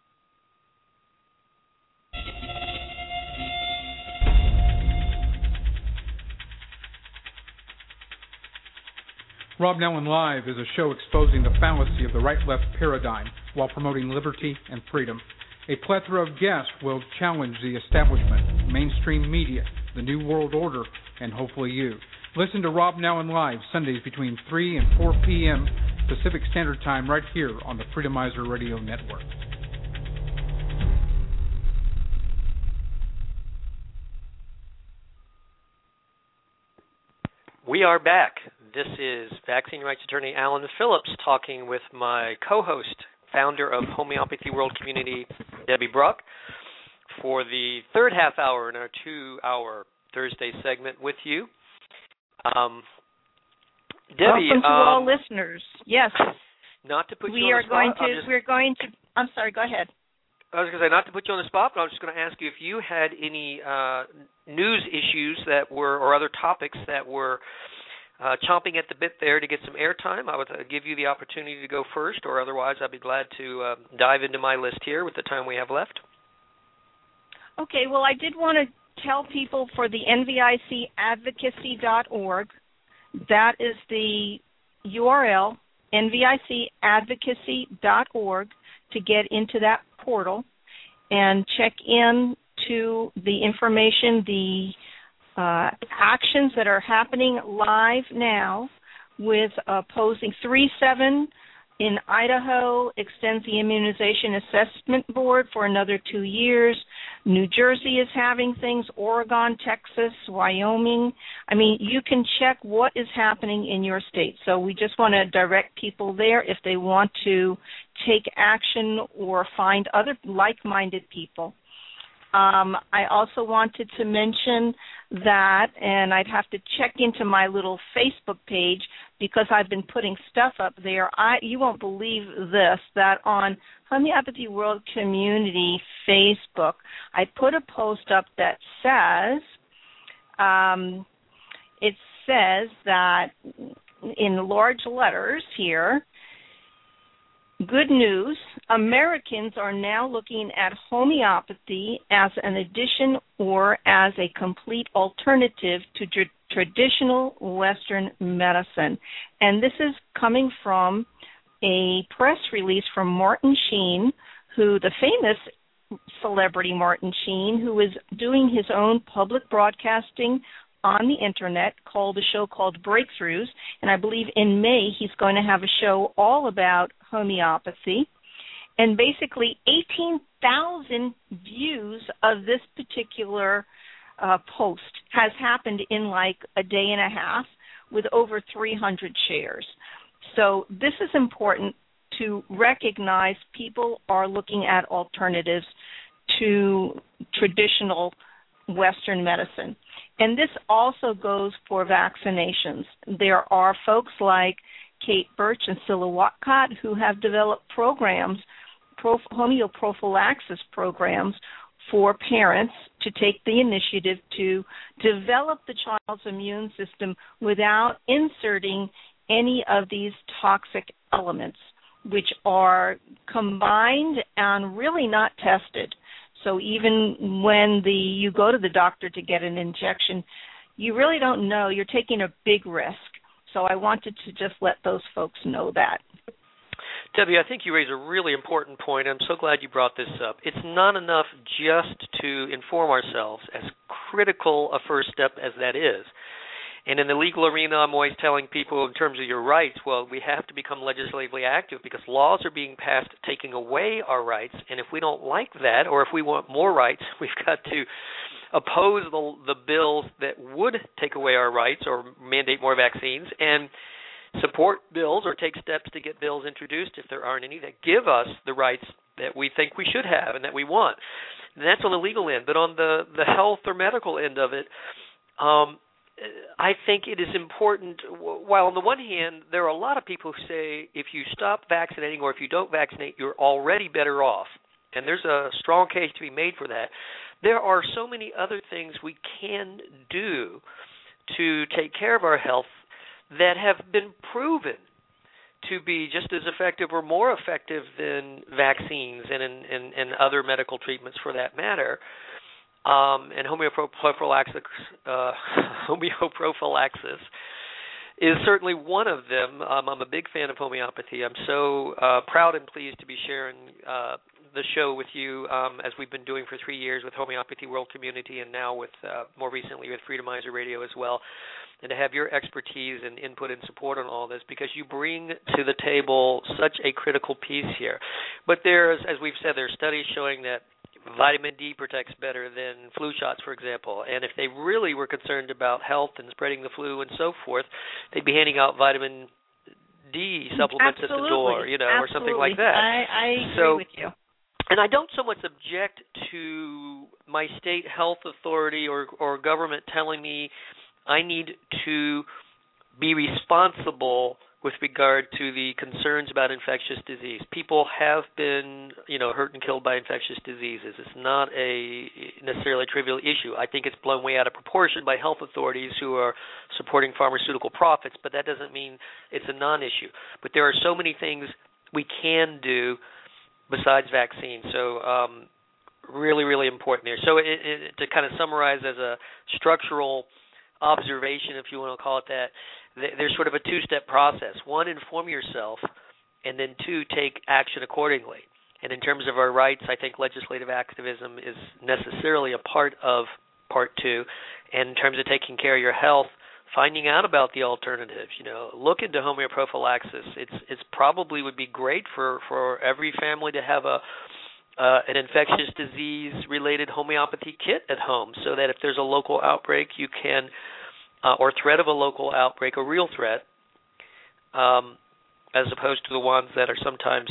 S16: Rob Nellen Live is a show exposing the fallacy of the right-left paradigm while promoting liberty and freedom. A plethora of guests will challenge the establishment, mainstream media, the New World Order, and hopefully you. Listen to Rob Nellen Live Sundays between 3 and 4 p.m. Pacific Standard Time, right here on the Freedomizer Radio Network.
S6: We are back. This is vaccine rights attorney Alan Phillips talking with my co-host, founder of Homeopathy World Community, Debbie Bruck, for the third half hour in our 2-hour Thursday segment with you. Debbie,
S2: welcome to all listeners. Yes.
S6: Not to put you on the spot.
S2: We're going to. I'm sorry. Go ahead.
S6: I was going to say not to put you on the spot, but I was just going to ask you if you had any news issues that were, or other topics that were chomping at the bit there to get some airtime. I would give you the opportunity to go first, or otherwise I'd be glad to dive into my list here with the time we have left.
S2: Okay. Well, I did want to tell people for the NVICadvocacy.org. That is the URL, NVICadvocacy.org, to get into that portal and check in to the information, the actions that are happening live now with opposing 3-7 in Idaho extends the immunization assessment board for another 2 years. New Jersey is having things, Oregon, Texas, Wyoming. I mean, you can check what is happening in your state. So we just want to direct people there if they want to take action or find other like-minded people. I also wanted to mention that, and I'd have to check into my little Facebook page because I've been putting stuff up there. You won't believe this, that on Homeopathy World Community Facebook, I put a post up that says, it says that in large letters here, good news, Americans are now looking at homeopathy as an addition or as a complete alternative to traditional Western medicine. And this is coming from a press release from Martin Sheen, who the famous celebrity Martin Sheen, who is doing his own public broadcasting on the internet called a show called Breakthroughs, and I believe in May he's going to have a show all about homeopathy. And basically 18,000 views of this particular post has happened in like a day and a half with over 300 shares. So this is important to recognize people are looking at alternatives to traditional Western medicine. And this also goes for vaccinations. There are folks like Kate Birch and Scylla Watcott who have developed programs, homeoprophylaxis programs for parents to take the initiative to develop the child's immune system without inserting any of these toxic elements, which are combined and really not tested. So even when you go to the doctor to get an injection, you really don't know. You're taking a big risk. So I wanted to just let those folks know that.
S6: Debbie, I think you raise a really important point. I'm so glad you brought this up. It's not enough just to inform ourselves, as critical a first step as that is. And in the legal arena, I'm always telling people in terms of your rights, well, we have to become legislatively active because laws are being passed taking away our rights. And if we don't like that, or if we want more rights, we've got to oppose the bills that would take away our rights or mandate more vaccines, and support bills or take steps to get bills introduced, if there aren't any, that give us the rights that we think we should have and that we want. And that's on the legal end. But on the health or medical end of it, I think it is important, while on the one hand, there are a lot of people who say if you stop vaccinating or if you don't vaccinate, you're already better off. And there's a strong case to be made for that. There are so many other things we can do to take care of our health that have been proven to be just as effective or more effective than vaccines and other medical treatments for that matter. And homeoprophylaxis is certainly one of them. I'm a big fan of homeopathy. I'm so proud and pleased to be sharing the show with you as we've been doing for 3 years with Homeopathy World Community and now with more recently with Freedomizer Radio as well. and to have your expertise and input and support on all this, because you bring to the table such a critical piece here. But there's, as we've said, there's studies showing that vitamin D protects better than flu shots, for example. And if they really were concerned about health and spreading the flu and so forth, they'd be handing out vitamin D supplements at the door, or something like that.
S2: I agree with you.
S6: And I don't so much object to my state health authority or government telling me I need to be responsible with regard to the concerns about infectious disease. People have been, hurt and killed by infectious diseases. It's not a necessarily trivial issue. I think it's blown way out of proportion by health authorities who are supporting pharmaceutical profits, but that doesn't mean it's a non-issue. But there are so many things we can do besides vaccines. So really, really important there. So to kind of summarize as a structural observation, if you want to call it that, there's sort of a two-step process. One, inform yourself, and then two, take action accordingly. And in terms of our rights, I think legislative activism is necessarily a part of part two. And in terms of taking care of your health, finding out about the alternatives, look into homeoprophylaxis. It's probably would be great for every family to have an infectious disease-related homeopathy kit at home, so that if there's a local outbreak, you can, or threat of a local outbreak, a real threat, as opposed to the ones that are sometimes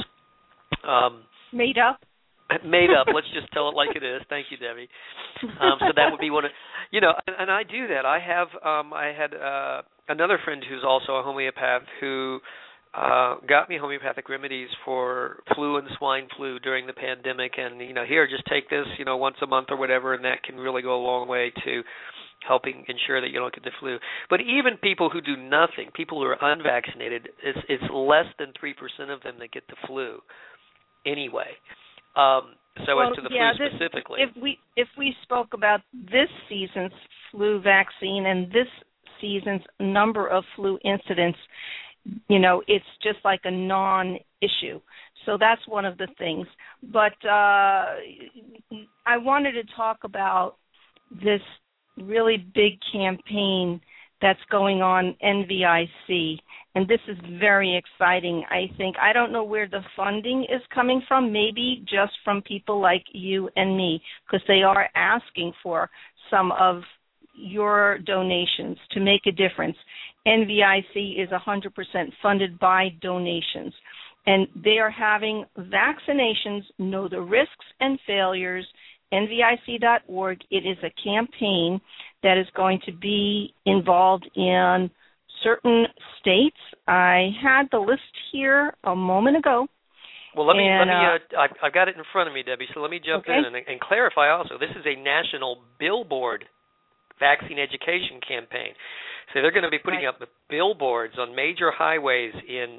S2: made up.
S6: Made up. Let's just tell it like it is. Thank you, Debbie. So that would be one of, and I do that. I had another friend who's also a homeopath who got me homeopathic remedies for flu and swine flu during the pandemic, and here, just take this, once a month or whatever, and that can really go a long way to helping ensure that you don't get the flu. But even people who do nothing, people who are unvaccinated, it's less than 3% of them that get the flu anyway. As to the flu specifically,
S2: if we spoke about this season's flu vaccine and this season's number of flu incidents, it's just like a non-issue. So that's one of the things. But I wanted to talk about this really big campaign that's going on, NVIC, and this is very exciting, I think. I don't know where the funding is coming from, maybe just from people like you and me, because they are asking for some of your donations to make a difference. NVIC is 100% funded by donations, and they are having vaccinations, know the risks and failures, NVIC.org. It is a campaign that is going to be involved in certain states. I had the list here a moment ago.
S6: Well, let me I've got it in front of me, Debbie, so let me jump in and clarify also. This is a national billboard vaccine education campaign. So they're going to be putting up billboards on major highways in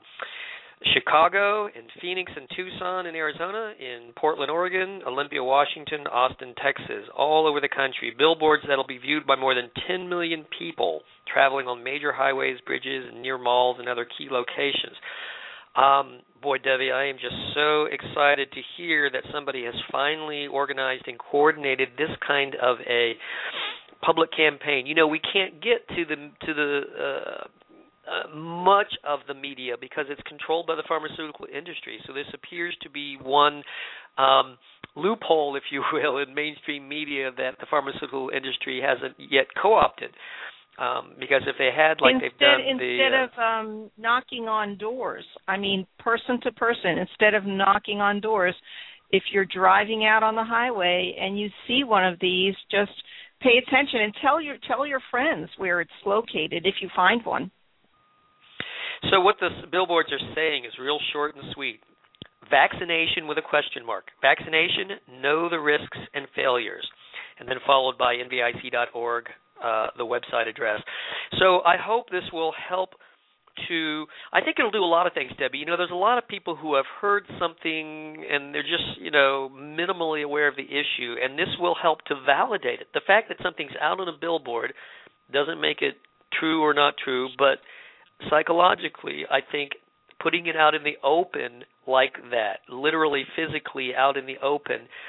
S6: Chicago, in Phoenix and Tucson in Arizona, in Portland, Oregon, Olympia, Washington, Austin, Texas, all over the country. Billboards that will be viewed by more than 10 million people traveling on major highways, bridges, and near malls and other key locations. Boy, Debbie, I am just so excited to hear that somebody has finally organized and coordinated this kind of a public campaign. We can't get to the much of the media because it's controlled by the pharmaceutical industry. So this appears to be one loophole, if you will, in mainstream media that the pharmaceutical industry hasn't yet co-opted. Because if they had,
S2: instead of knocking on doors, person to person, instead of knocking on doors, if you're driving out on the highway and you see one of these, just pay attention and tell your friends where it's located if you find one.
S6: So what the billboards are saying is real short and sweet. Vaccination with a question mark. Vaccination, know the risks and failures. And then followed by nvic.org, the website address. So I hope this will help to, I think it'll do a lot of things, Debbie. There's a lot of people who have heard something and they're just, minimally aware of the issue, and this will help to validate it. The fact that something's out on a billboard doesn't make it true or not true, but psychologically, I think putting it out in the open like that, literally physically out in the open,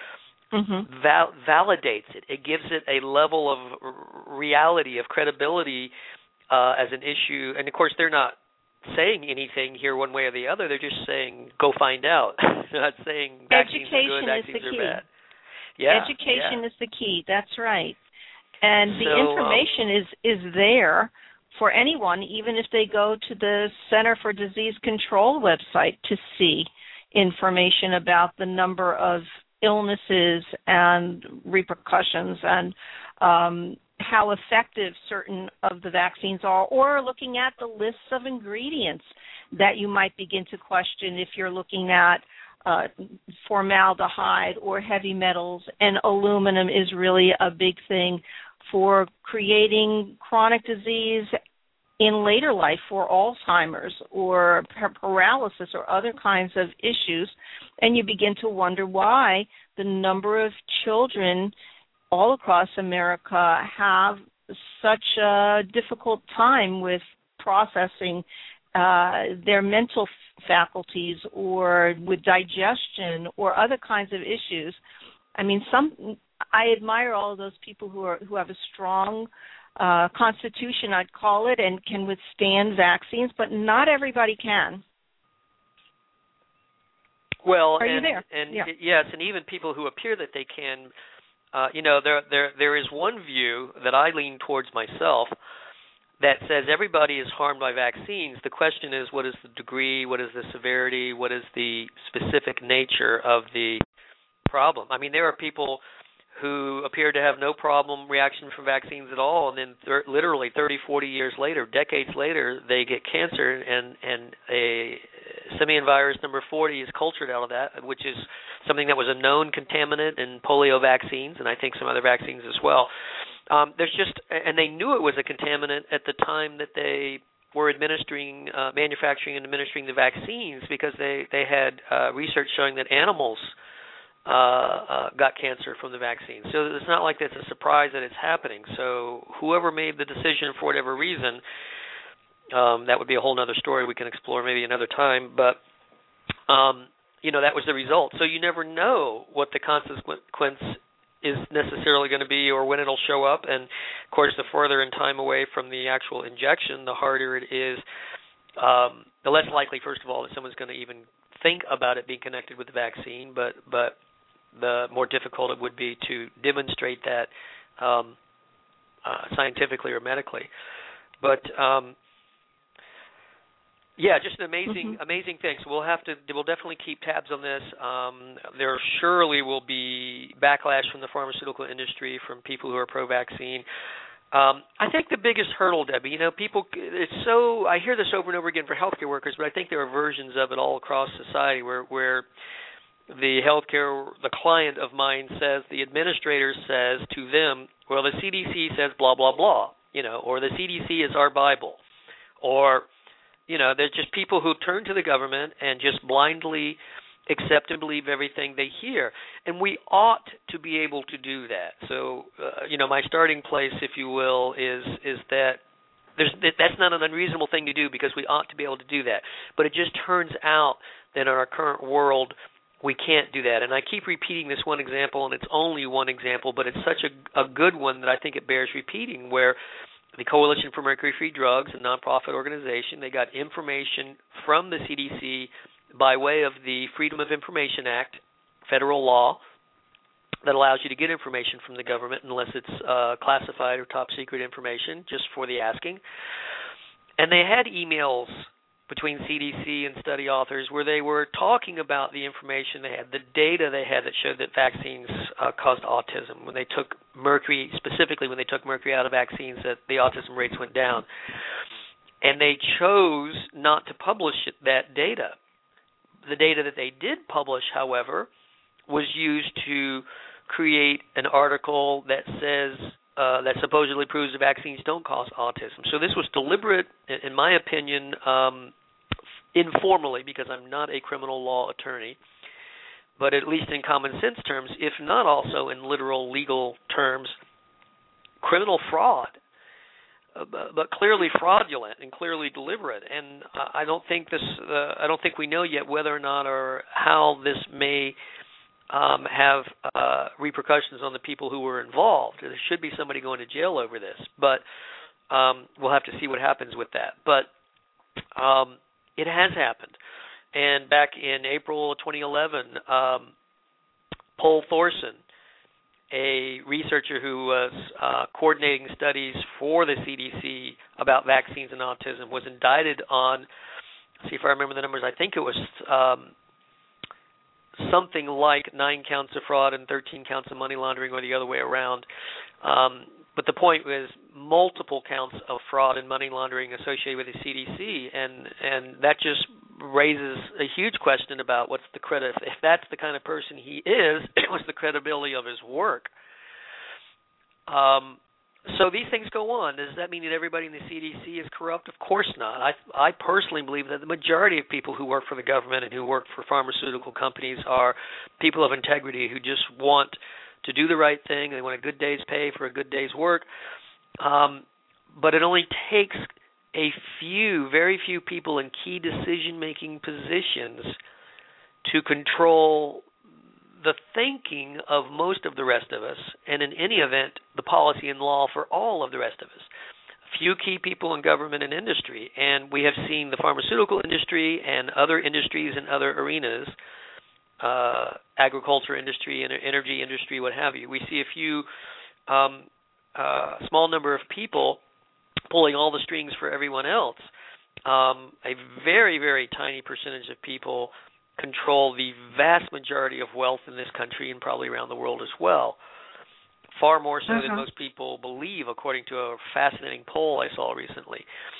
S6: validates it. It gives it a level of reality, of credibility as an issue. And, of course, they're not saying anything here one way or the other. They're just saying, go find out. They're not saying vaccines are good, vaccines are bad. Yeah,
S2: education is the key. That's right. And the information is there for anyone, even if they go to the Center for Disease Control website to see information about the number of illnesses and repercussions and how effective certain of the vaccines are, or looking at the lists of ingredients that you might begin to question if you're looking at formaldehyde or heavy metals, and aluminum is really a big thing for creating chronic disease in later life for Alzheimer's or paralysis or other kinds of issues, and you begin to wonder why the number of children all across America have such a difficult time with processing their mental faculties or with digestion or other kinds of issues. I mean, I admire all of those people who have a strong constitution, I'd call it, and can withstand vaccines, but not everybody can.
S6: Well,
S2: are you there?
S6: And yes, and even people who appear that they can, there is one view that I lean towards myself that says everybody is harmed by vaccines. The question is, what is the degree, what is the severity, what is the specific nature of the problem? I mean, there are people who appear to have no problem reaction from vaccines at all, and then literally 30, 40 years later, decades later, they get cancer, and a simian virus number 40 is cultured out of that, which is something that was a known contaminant in polio vaccines, and I think some other vaccines as well. And they knew it was a contaminant at the time that they were manufacturing and administering the vaccines, because they had research showing that animals got cancer from the vaccine. So it's not like it's a surprise that it's happening. So whoever made the decision for whatever reason, that would be a whole other story we can explore maybe another time. But, that was the result. So you never know what the consequence is necessarily going to be or when it'll show up. And, of course, the further in time away from the actual injection, the harder it is, the less likely, first of all, that someone's going to even think about it being connected with the vaccine, but the more difficult it would be to demonstrate that scientifically or medically. But just an amazing thing. So we'll definitely keep tabs on this. There surely will be backlash from the pharmaceutical industry, from people who are pro-vaccine. I think the biggest hurdle, Debbie, people, I hear this over and over again for healthcare workers, but I think there are versions of it all across society where the client of mine says, the administrator says to them, well, the CDC says blah, blah, blah, or the CDC is our Bible, or, there's just people who turn to the government and just blindly accept and believe everything they hear. And we ought to be able to do that. So, my starting place, if you will, is that that's not an unreasonable thing to do, because we ought to be able to do that. But it just turns out that in our current world, we can't do that. And I keep repeating this one example, and it's only one example, but it's such a good one that I think it bears repeating, where the Coalition for Mercury-Free Drugs, a nonprofit organization, they got information from the CDC by way of the Freedom of Information Act, federal law, that allows you to get information from the government unless it's classified or top secret information, just for the asking. And they had emails between CDC and study authors where they were talking about the information they had, the data they had that showed that vaccines caused autism. When they took mercury, specifically when they took mercury out of vaccines, that the autism rates went down. And they chose not to publish that data. The data that they did publish, however, was used to create an article that says that supposedly proves the vaccines don't cause autism. So this was deliberate, in my opinion, informally, because I'm not a criminal law attorney, but at least in common sense terms, if not also in literal legal terms, criminal fraud. But clearly fraudulent and clearly deliberate, and I don't think we know yet whether or not or how this may have repercussions on the people who were involved. There should be somebody going to jail over this, but we'll have to see what happens with that. But it has happened. And back in April 2011, Paul Thorson, a researcher who was coordinating studies for the CDC about vaccines and autism, was indicted on, see if I remember the numbers, I think it was something like 9 counts of fraud and 13 counts of money laundering, or the other way around. But the point was multiple counts of fraud and money laundering associated with the CDC, and that just raises a huge question about what's the credit. If that's the kind of person he is, what's the credibility of his work? So these things go on. Does that mean that everybody in the CDC is corrupt? Of course not. I personally believe that the majority of people who work for the government and who work for pharmaceutical companies are people of integrity who just want to do the right thing. They want a good day's pay for a good day's work. But it only takes a few, very few people in key decision-making positions to control the thinking of most of the rest of us, and in any event, the policy and law for all of the rest of us. Few key people in government and industry, and we have seen the pharmaceutical industry and other industries in other arenas, agriculture industry, energy industry, what have you. We see a few, small number of people pulling all the strings for everyone else. A very, very tiny percentage of people control the vast majority of wealth in this country and probably around the world as well. Far more so than most people believe, according to a fascinating poll I saw recently.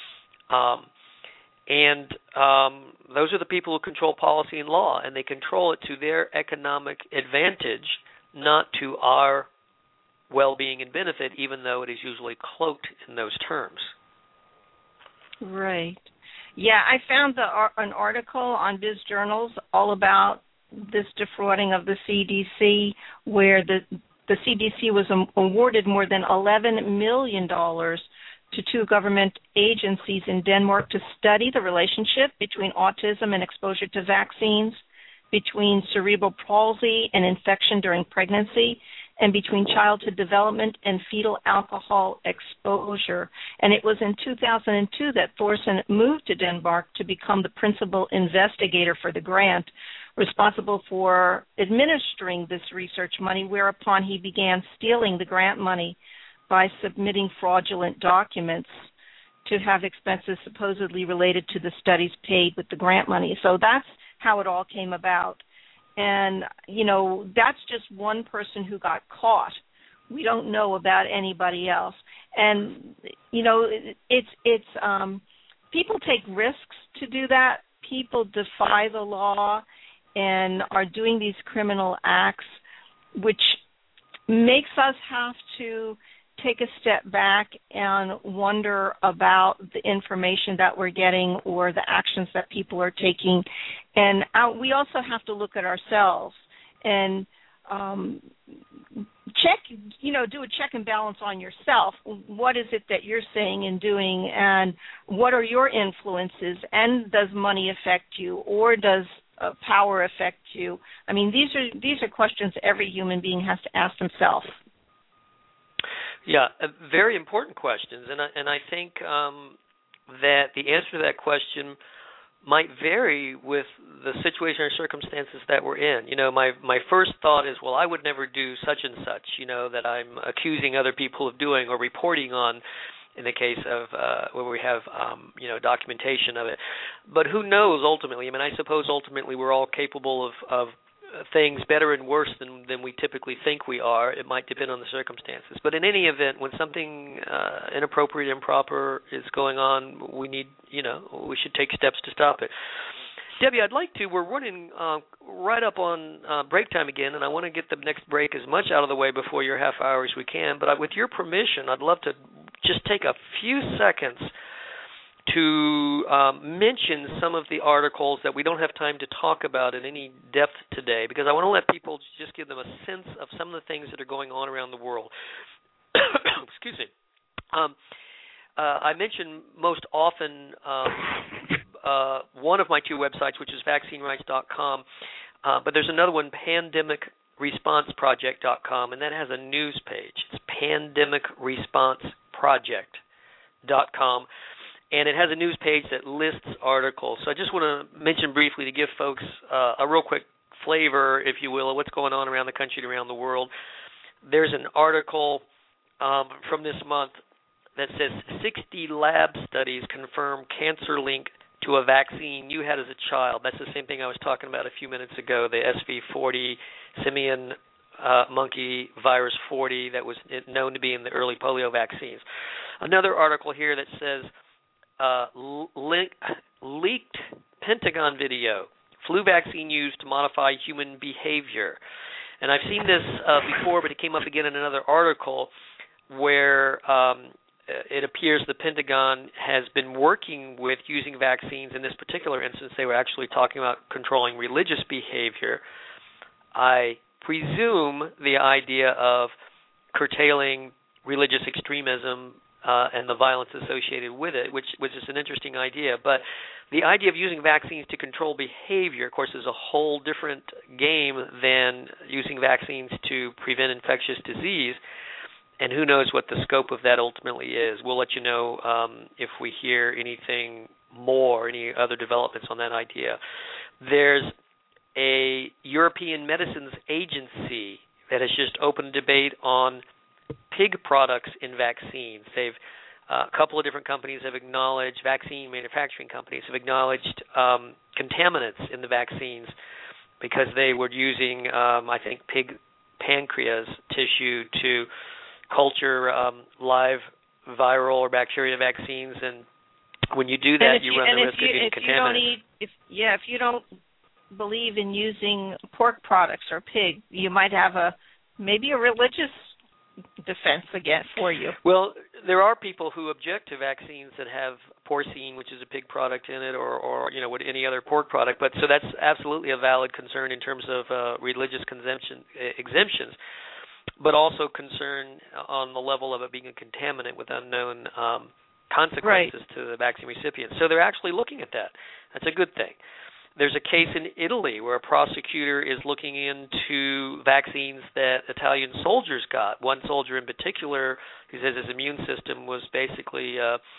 S6: Those are the people who control policy and law, and they control it to their economic advantage, not to our well-being and benefit, even though it is usually cloaked in those terms.
S2: Right. Yeah, I found an article on Biz Journals all about this defrauding of the CDC, where the CDC was awarded more than $11 million to 2 government agencies in Denmark to study the relationship between autism and exposure to vaccines, between cerebral palsy and infection during pregnancy, and between childhood development and fetal alcohol exposure. And it was in 2002 that Thorson moved to Denmark to become the principal investigator for the grant, responsible for administering this research money, whereupon he began stealing the grant money by submitting fraudulent documents to have expenses supposedly related to the studies paid with the grant money. So that's how it all came about. And, you know, that's just one person who got caught. We don't know about anybody else. And, you know, it's people take risks to do that. People defy the law and are doing these criminal acts, which makes us have to take a step back and wonder about the information that we're getting or the actions that people are taking. And we also have to look at ourselves and check, you know, do a check and balance on yourself. What is it that you're saying and doing, and what are your influences, and does money affect you, or does power affect you? I mean, these are questions every human being has to ask himself.
S6: Yeah, very important questions, and I think that the answer to that question might vary with the situation or circumstances that we're in. You know, my first thought is, well, I would never do such and such, you know, that I'm accusing other people of doing or reporting on, in the case of where we have, you know, documentation of it. But who knows ultimately? I mean, I suppose ultimately we're all capable of things better and worse than we typically think we are. It might depend on the circumstances. But in any event, when something inappropriate, improper is going on, we should take steps to stop it. Debbie, we're running right up on break time again, and I want to get the next break as much out of the way before your half hour as we can. But with your permission, I'd love to just take a few seconds to mention some of the articles that we don't have time to talk about in any depth today, because I want to let people just give them a sense of some of the things that are going on around the world. Excuse me. I mention most often one of my 2 websites, which is vaccinerights.com, but there's another one, Pandemic pandemicresponseproject.com, and that has a news page. It's pandemicresponseproject.com, and it has a news page that lists articles. So I just want to mention briefly to give folks a real quick flavor, if you will, of what's going on around the country and around the world. There's an article from this month that says 60 lab studies confirm cancer link to a vaccine you had as a child. That's the same thing I was talking about a few minutes ago, the SV40 simian monkey virus 40 that was known to be in the early polio vaccines. Another article here that says leaked Pentagon video, flu vaccine used to modify human behavior. And I've seen this before, but it came up again in another article where it appears the Pentagon has been working with using vaccines. In this particular instance, they were actually talking about controlling religious behavior. I presume the idea of curtailing religious extremism and the violence associated with it, which is an interesting idea. But the idea of using vaccines to control behavior, of course, is a whole different game than using vaccines to prevent infectious disease. And who knows what the scope of that ultimately is. We'll let you know if we hear anything more, any other developments on that idea. There's a European Medicines Agency that has just opened a debate on pig products in vaccines. They've a couple of different companies have acknowledged, vaccine manufacturing companies have acknowledged contaminants in the vaccines because they were using, I think, pig pancreas tissue to culture live viral or bacteria vaccines, and when you do that, you run the risk of getting contaminated.
S2: If you don't believe in using pork products or pig, you might have maybe a religious defense for you.
S6: Well, there are people who object to vaccines that have porcine, which is a pig product in it, or with any other pork product. But so that's absolutely a valid concern in terms of religious exemptions. But also concern on the level of it being a contaminant with unknown consequences to the vaccine recipients. So they're actually looking at that. That's a good thing. There's a case in Italy where a prosecutor is looking into vaccines that Italian soldiers got. One soldier in particular, who says his immune system was basically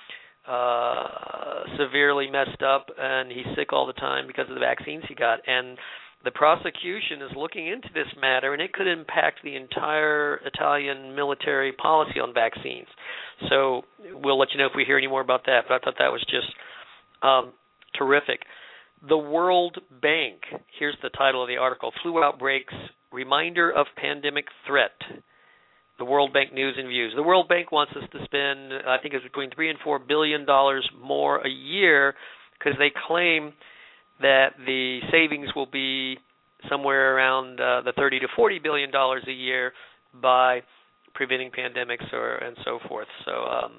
S6: severely messed up, and he's sick all the time because of the vaccines he got. And the prosecution is looking into this matter, and it could impact the entire Italian military policy on vaccines. So we'll let you know if we hear any more about that, but I thought that was just terrific. The World Bank, here's the title of the article, Flu Outbreaks, Reminder of Pandemic Threat. The World Bank News and Views. The World Bank wants us to spend, I think it's between $3 and $4 billion more a year because they claim that the savings will be somewhere around the $30 to $40 billion a year by preventing pandemics and so forth. So,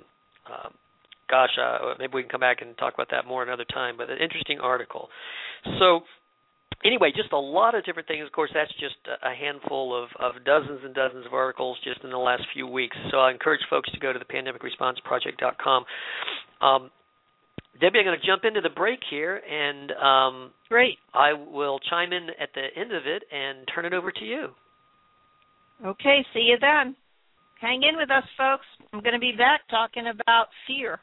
S6: maybe we can come back and talk about that more another time, but an interesting article. So, anyway, just a lot of different things. Of course, that's just a handful of dozens and dozens of articles just in the last few weeks. So I encourage folks to go to the pandemicresponseproject.com. Debbie, I'm going to jump into the break here, and
S2: great.
S6: I will chime in at the end of it and turn it over to you.
S2: Okay, see you then. Hang in with us, folks. I'm going to be back talking about fear.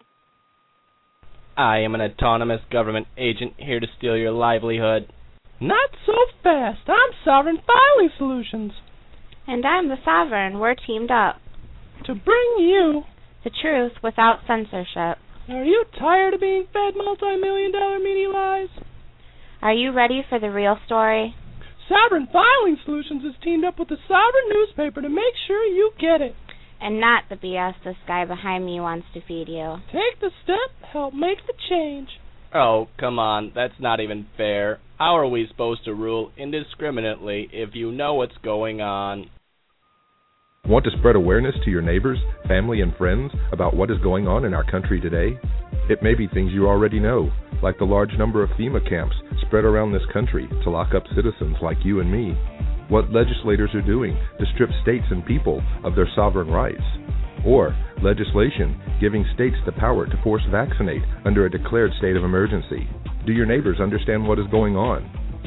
S17: I am an autonomous government agent here to steal your livelihood.
S18: Not so fast. I'm Sovereign Filing Solutions.
S19: And I'm the Sovereign. We're teamed up
S18: to bring you
S19: the truth without censorship.
S18: Are you tired of being fed multi-million-dollar media lies?
S19: Are you ready for the real story?
S18: Sovereign Filing Solutions has teamed up with the Sovereign newspaper to make sure you get it.
S19: And not the BS this guy behind me wants to feed you.
S18: Take the step, help make the change.
S17: Oh, come on, that's not even fair. How are we supposed to rule indiscriminately if you know what's going on?
S20: Want to spread awareness to your neighbors, family, and friends about what is going on in our country today? It may be things you already know, like the large number of FEMA camps spread around this country to lock up citizens like you and me. What legislators are doing to strip states and people of their sovereign rights. Or legislation giving states the power to force vaccinate under a declared state of emergency. Do your neighbors understand what is going on?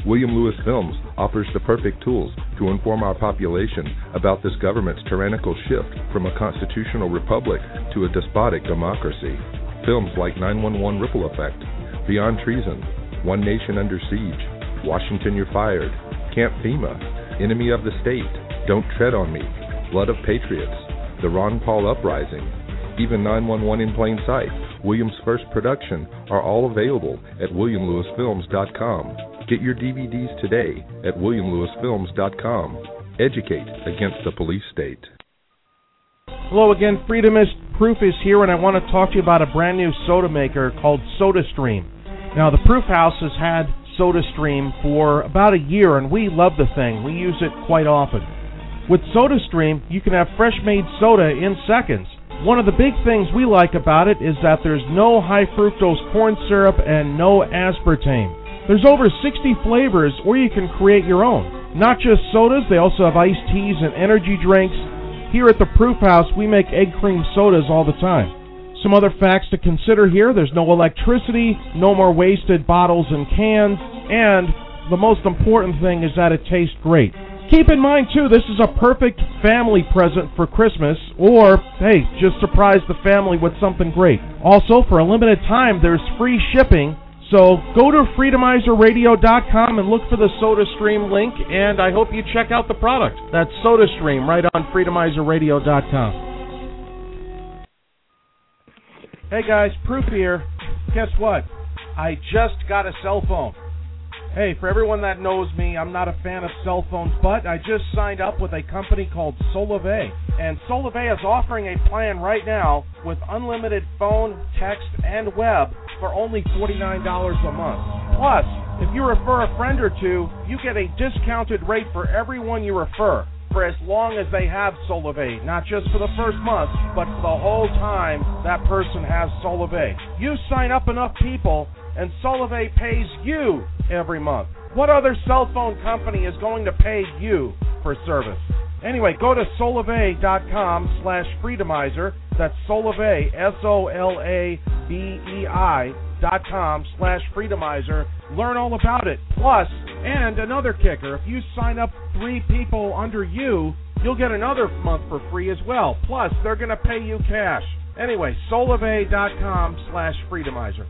S20: William Lewis Films offers the perfect tools to inform our population about this government's tyrannical shift from a constitutional republic to a despotic democracy. Films like 911 Ripple Effect, Beyond Treason, One Nation Under Siege, Washington You're Fired, Camp FEMA, Enemy of the State, Don't Tread on Me, Blood of Patriots, The Ron Paul Uprising, even 911 in Plain Sight, William's first production, are all available at WilliamLewisFilms.com. Get your DVDs today at WilliamLewisFilms.com. Educate against the police state.
S12: Hello again, Freedomist Proof is here, and I want to talk to you about a brand new soda maker called SodaStream. Now, the Proof House has had SodaStream for about a year, and we love the thing. We use it quite often. With SodaStream, you can have fresh-made soda in seconds. One of the big things we like about it is that there's no high-fructose corn syrup and no aspartame. There's over 60 flavors, or you can create your own. Not just sodas, they also have iced teas and energy drinks. Here at the Proof House, we make egg cream sodas all the time. Some other facts to consider here: there's no electricity, no more wasted bottles and cans, and the most important thing is that it tastes great. Keep in mind, too, this is a perfect family present for Christmas, or, hey, just surprise the family with something great. Also, for a limited time, there's free shipping, so go to FreedomizerRadio.com and look for the SodaStream link, and I hope you check out the product. That's SodaStream right on FreedomizerRadio.com. Hey guys, Proof here. Guess what? I just got a cell phone. Hey, for everyone that knows me, I'm not a fan of cell phones, but I just signed up with a company called Solvay. And Solvay is offering a plan right now with unlimited phone, text, and web for only $49 a month. Plus, if you refer a friend or two, you get a discounted rate for everyone you refer for as long as they have Solvay. Not just for the first month, but for the whole time that person has Solvay. You sign up enough people, and Solvay pays you every month. What other cell phone company is going to pay you for service? Anyway, go to Solvay.com/Freedomizer. That's Solvay, SOLABEI.com/Freedomizer. Learn all about it. Plus, and another kicker, if you sign up 3 people under you, you'll get another month for free as well. Plus, they're going to pay you cash. Anyway, Solvay.com/Freedomizer.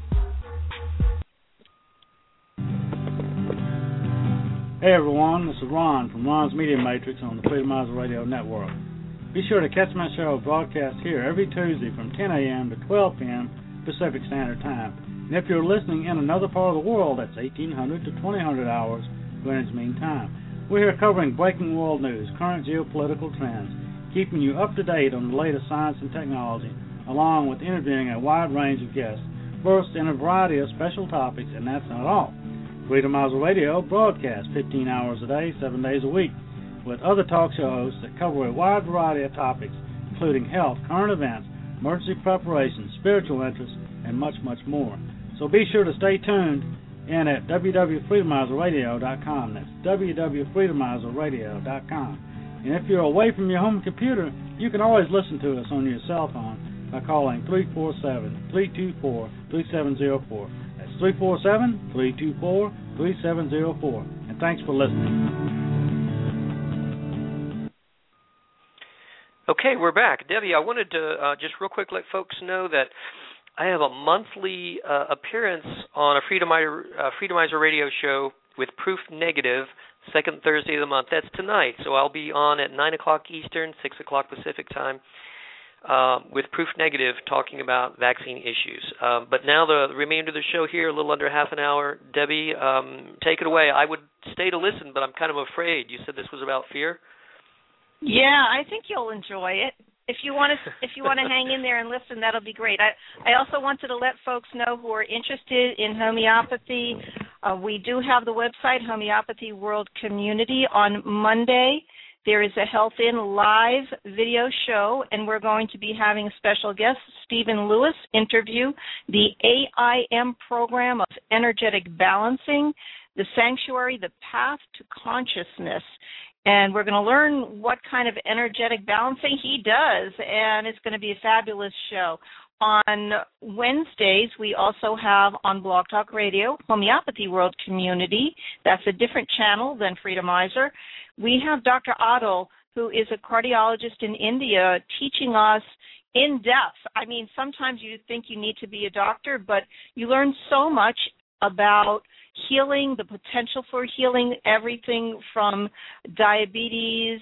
S21: Hey everyone, this is Ron from Ron's Media Matrix on the Freedomizer Radio Network. Be sure to catch my show broadcast here every Tuesday from 10 a.m. to 12 p.m. Pacific Standard Time. And if you're listening in another part of the world, that's 1800 to 2000 hours Greenwich Mean Time. We're here covering breaking world news, current geopolitical trends, keeping you up to date on the latest science and technology, along with interviewing a wide range of guests, versed in a variety of special topics, and that's not all. Freedomizer Radio broadcasts 15 hours a day, 7 days a week, with other talk show hosts that cover a wide variety of topics, including health, current events, emergency preparations, spiritual interests, and much, much more. So be sure to stay tuned in at www.freedomizerradio.com. That's www.freedomizerradio.com. And if you're away from your home computer, you can always listen to us on your cell phone by calling 347-324-3704. That's 347-324-3704. And thanks for listening.
S6: Okay, we're back. Debbie, I wanted to just real quick let folks know that I have a monthly appearance on a Freedomizer radio show with Proof Negative, second Thursday of the month. That's tonight. So I'll be on at 9 o'clock Eastern, 6 o'clock Pacific time, with Proof Negative talking about vaccine issues. But now the remainder of the show here, a little under half an hour. Debbie, take it away. I would stay to listen, but I'm kind of afraid. You said this was about fear?
S2: Yeah, I think you'll enjoy it. If you want to hang in there and listen, that'll be great. I also wanted to let folks know who are interested in homeopathy. We do have the website, Homeopathy World Community. On Monday, there is a Health In live video show, and we're going to be having a special guest, Stephen Lewis, interview the AIM program of energetic balancing, the sanctuary, the path to consciousness. And we're going to learn what kind of energetic balancing he does, and it's going to be a fabulous show. on Wednesdays, we also have on Blog Talk Radio, Homeopathy World Community. That's a different channel than Freedomizer. We have Dr. Adil, who is a cardiologist in India, teaching us in depth. I mean, sometimes you think you need to be a doctor, but you learn so much about healing, the potential for healing, everything from diabetes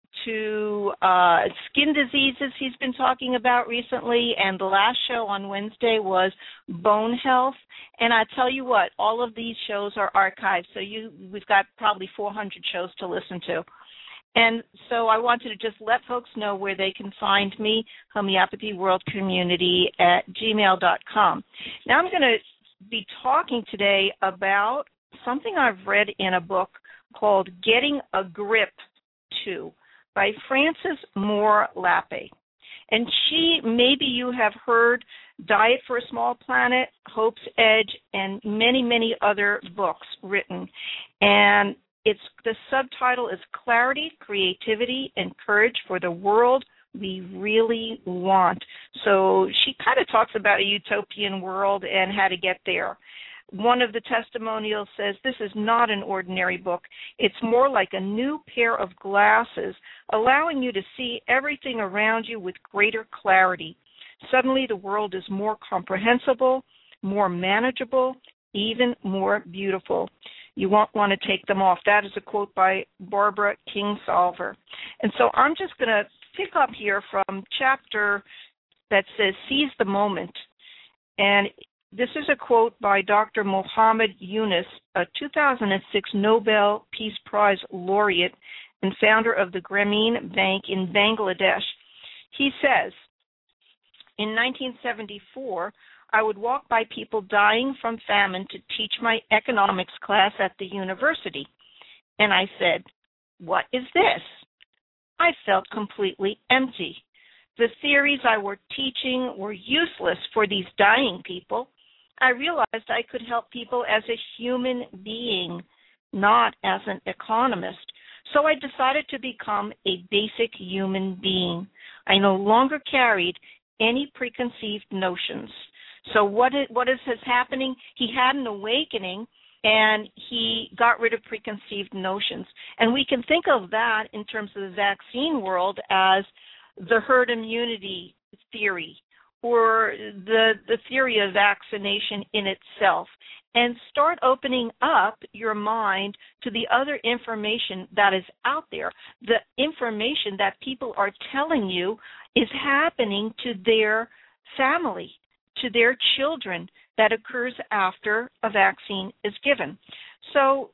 S2: to skin diseases he's been talking about recently, and the last show on Wednesday was bone health. And I tell you what, all of these shows are archived, so we've got probably 400 shows to listen to. And so I wanted to just let folks know where they can find me, Homeopathy World Community at gmail.com. Now I'm going to be talking today about something I've read in a book called Getting a Grip 2 by Frances Moore Lappe. And maybe you have heard Diet for a Small Planet, Hope's Edge, and many, many other books written. And the subtitle is Clarity, Creativity, and Courage for the World We Really Want. So she kind of talks about a utopian world and how to get there. One of the testimonials says, this is not an ordinary book. It's more like a new pair of glasses, allowing you to see everything around you with greater clarity. Suddenly the world is more comprehensible, more manageable, even more beautiful. You won't want to take them off. That is a quote by Barbara Kingsolver. And so I'm just going to pick up here from chapter that says, Seize the Moment. And this is a quote by Dr. Muhammad Yunus, a 2006 Nobel Peace Prize laureate and founder of the Grameen Bank in Bangladesh. He says, in 1974, I would walk by people dying from famine to teach my economics class at the university. And I said, what is this? I felt completely empty. The theories I were teaching were useless for these dying people. I realized I could help people as a human being, not as an economist. So I decided to become a basic human being. I no longer carried any preconceived notions. So what is happening? He had an awakening, and he got rid of preconceived notions. And we can think of that in terms of the vaccine world as the herd immunity theory, or the theory of vaccination in itself, and start opening up your mind to the other information that is out there. The information that people are telling you is happening to their family, to their children, that occurs after a vaccine is given. So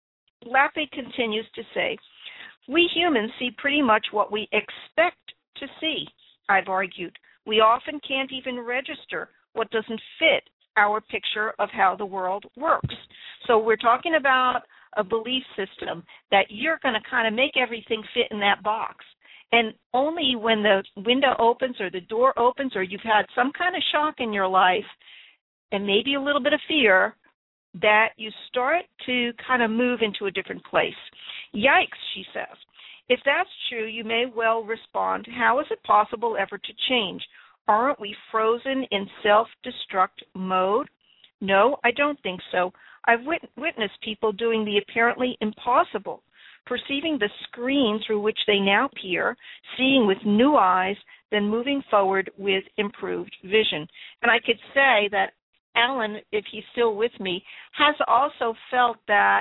S2: Lappe continues to say, we humans see pretty much what we expect to see, I've argued. We often can't even register what doesn't fit our picture of how the world works. So we're talking about a belief system that you're going to kind of make everything fit in that box. And only when the window opens or the door opens or you've had some kind of shock in your life and maybe a little bit of fear, that you start to kind of move into a different place. Yikes, she says. If that's true, you may well respond, how is it possible ever to change? Aren't we frozen in self-destruct mode? No, I don't think so. I've witnessed people doing the apparently impossible, perceiving the screen through which they now peer, seeing with new eyes, then moving forward with improved vision. And I could say that Alan, if he's still with me, has also felt that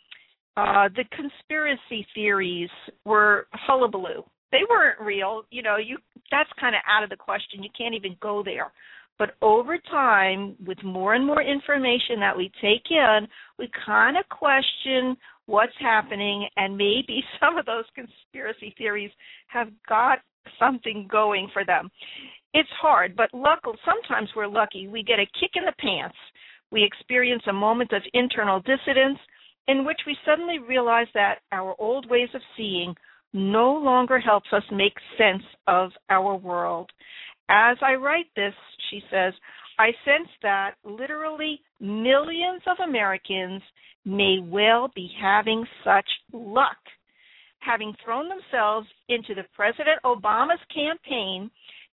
S2: the conspiracy theories were hullabaloo. They weren't real. That's kind of out of the question. You can't even go there. But over time, with more and more information that we take in, we kind of question what's happening, and maybe some of those conspiracy theories have got something going for them. It's hard, but sometimes we're lucky. We get a kick in the pants. We experience a moment of internal dissidence in which we suddenly realize that our old ways of seeing no longer helps us make sense of our world. As I write this, she says, I sense that literally millions of Americans may well be having such luck, having thrown themselves into the President Obama's campaign,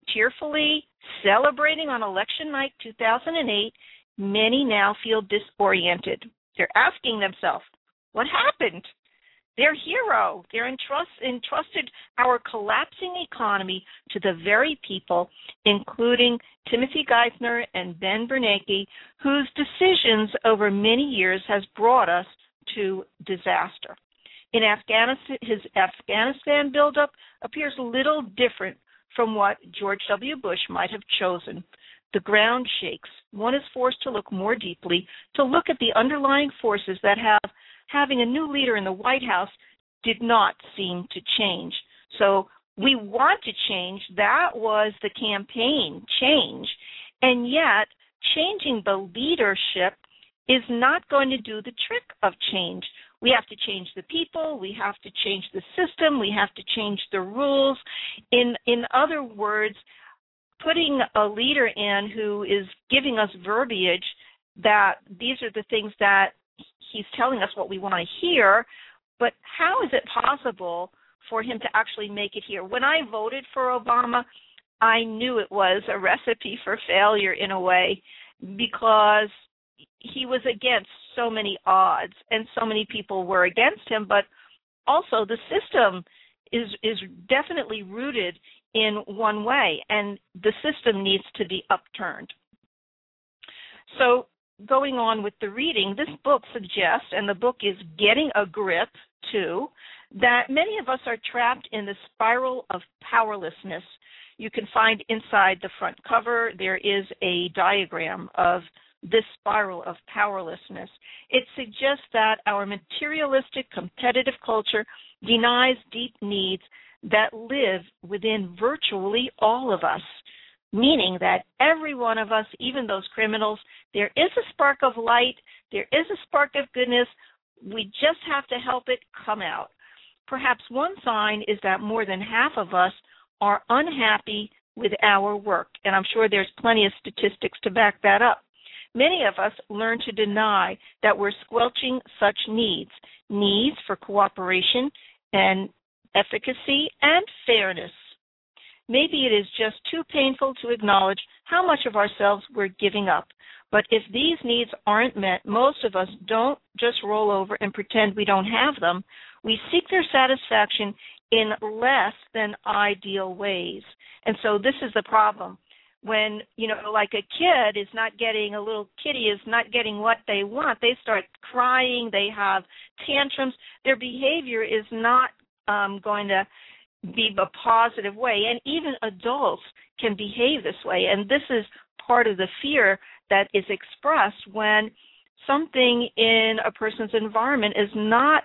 S2: Tearfully celebrating on election night 2008, many now feel disoriented. They're asking themselves, what happened? Their hero, their entrusted our collapsing economy to the very people, including Timothy Geithner and Ben Bernanke, whose decisions over many years has brought us to disaster. In Afghanistan, his Afghanistan buildup appears little different from what George W. Bush might have chosen. The ground shakes. One is forced to look more deeply, to look at the underlying forces that having a new leader in the White House did not seem to change. So we want to change. That was the campaign, change. And yet, changing the leadership is not going to do the trick of change. We have to change the people. We have to change the system. We have to change the rules. In other words, putting a leader in who is giving us verbiage that these are the things that he's telling us what we want to hear, but how is it possible for him to actually make it here? When I voted for Obama, I knew it was a recipe for failure in a way, because he was against so many odds and so many people were against him, but also the system is definitely rooted in one way, and the system needs to be upturned. So going on with the reading, this book suggests, and the book is Getting a Grip too, that many of us are trapped in the spiral of powerlessness. You can find inside the front cover, there is a diagram of this spiral of powerlessness. It suggests that our materialistic competitive culture denies deep needs that live within virtually all of us, meaning that every one of us, even those criminals, there is a spark of light, there is a spark of goodness. We just have to help it come out. Perhaps one sign is that more than half of us are unhappy with our work, and I'm sure there's plenty of statistics to back that up. Many of us learn to deny that we're squelching such needs for cooperation and efficacy and fairness. Maybe it is just too painful to acknowledge how much of ourselves we're giving up. But if these needs aren't met, most of us don't just roll over and pretend we don't have them. We seek their satisfaction in less than ideal ways. And so this is the problem. When, like a kid is not getting, a little kitty is not getting what they want, they start crying, they have tantrums, their behavior is not going to be a positive way. And even adults can behave this way. And this is part of the fear that is expressed when something in a person's environment is not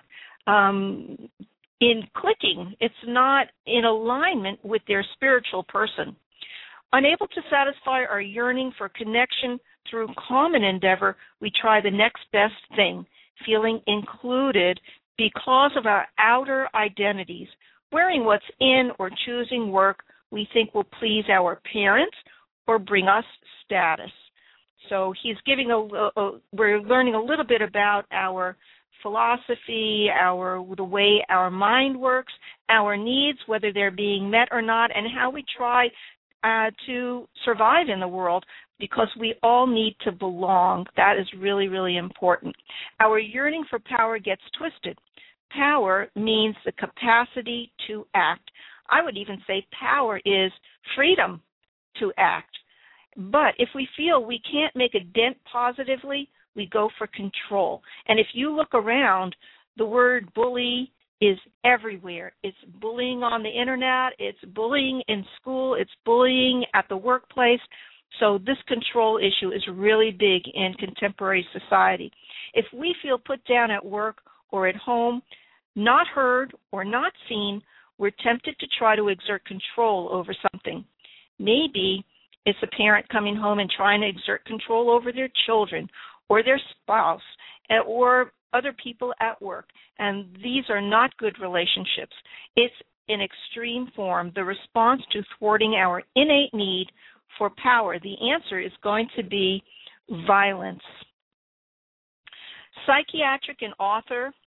S2: in clicking. It's not in alignment with their spiritual person. Unable to satisfy our yearning for connection through common endeavor, we try the next best thing, feeling included because of our outer identities, wearing what's in or choosing work we think will please our parents or bring us status. So he's giving we're learning a little bit about our philosophy, the way our mind works, our needs, whether they're being met or not, and how we try to survive in the world, because we all need to belong. That is really, really important. Our yearning for power gets twisted. Power means the capacity to act. I would even say power is freedom to act. But if we feel we can't make a dent positively, we go for control. And if you look around, the word bully is everywhere. It's bullying on the internet, it's bullying in school, it's bullying at the workplace. So this control issue is really big in contemporary society. If we feel put down at work or at home, not heard or not seen, we're tempted to try to exert control over something. Maybe it's a parent coming home and trying to exert control over their children or their spouse or other people at work. And these are not good relationships. It's in extreme form the response to thwarting our innate need for power. The answer is going to be violence. Psychiatric and author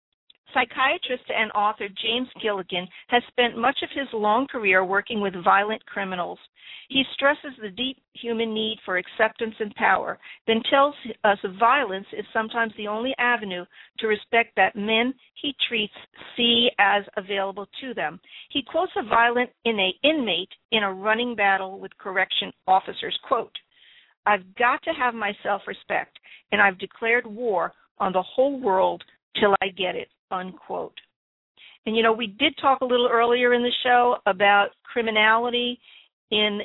S2: Psychiatrist and author James Gilligan has spent much of his long career working with violent criminals. He stresses the deep human need for acceptance and power, then tells us violence is sometimes the only avenue to respect that men he treats see as available to them. He quotes a violent inmate in a running battle with correction officers, quote, "I've got to have my self-respect, and I've declared war on the whole world till I get it," unquote. And, you know, we did talk a little earlier in the show about criminality in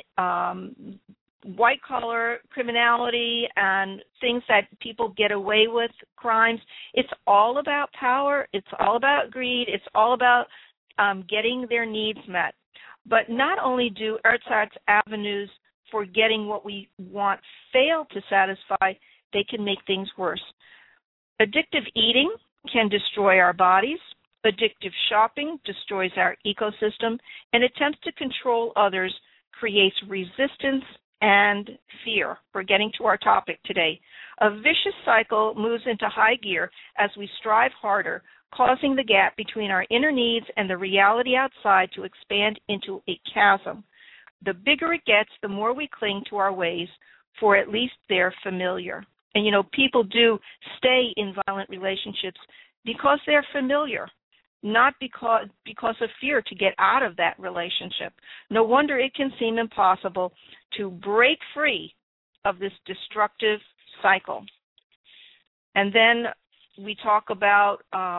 S2: white-collar criminality and things that people get away with, crimes. It's all about power. It's all about greed. It's all about getting their needs met. But not only do Ersatz avenues for getting what we want fail to satisfy, they can make things worse. Addictive eating can destroy our bodies. Addictive shopping destroys our ecosystem, and attempts to control others creates resistance and fear. We're getting to our topic today. A vicious cycle moves into high gear as we strive harder, causing the gap between our inner needs and the reality outside to expand into a chasm. The bigger it gets, the more we cling to our ways, for at least they're familiar. And, you know, people do stay in violent relationships because they're familiar, not because of fear to get out of that relationship. No wonder it can seem impossible to break free of this destructive cycle. And then we talk about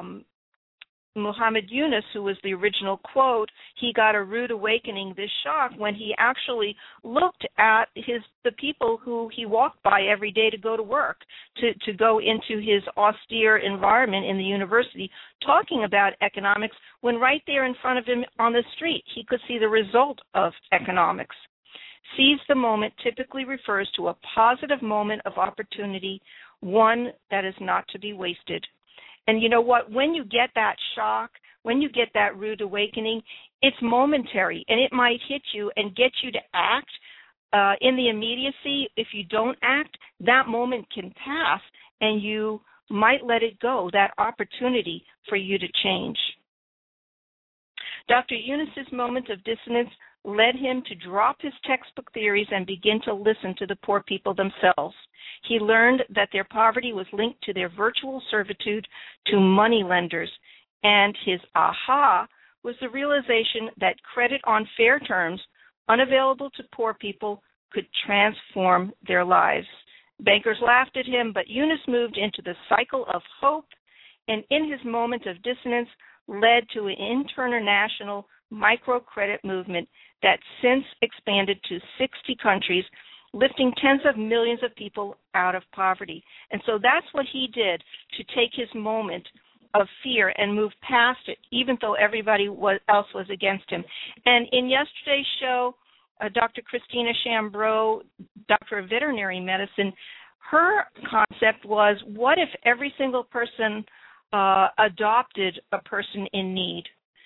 S2: Muhammad Yunus, who was the original quote. He got a rude awakening, this shock, when he actually looked at the people who he walked by every day to go to work, to go into his austere environment in the university, talking about economics, when right there in front of him on the street, he could see the result of economics. Seize the moment typically refers to a positive moment of opportunity, one that is not to be wasted. And you know what? When you get that shock, when you get that rude awakening, it's momentary, and it might hit you and get you to act in the immediacy. If you don't act, that moment can pass, and you might let it go, that opportunity for you to change. Dr. Yunus's moment of dissonance led him to drop his textbook theories and begin to listen to the poor people themselves. He learned that their poverty was linked to their virtual servitude to money lenders, and his aha was the realization that credit on fair terms, unavailable to poor people, could transform their lives. Bankers laughed at him, but Yunus moved into the cycle of hope, and in his moment of dissonance led to an international microcredit movement that since expanded to 60 countries, lifting tens of millions of people out of poverty. And so that's what he did to take his moment of fear and move past it, even though everybody else was against him. And in yesterday's show, Dr. Christina Chambreau, Doctor of Veterinary Medicine, her concept was, what if every single person adopted a person in need?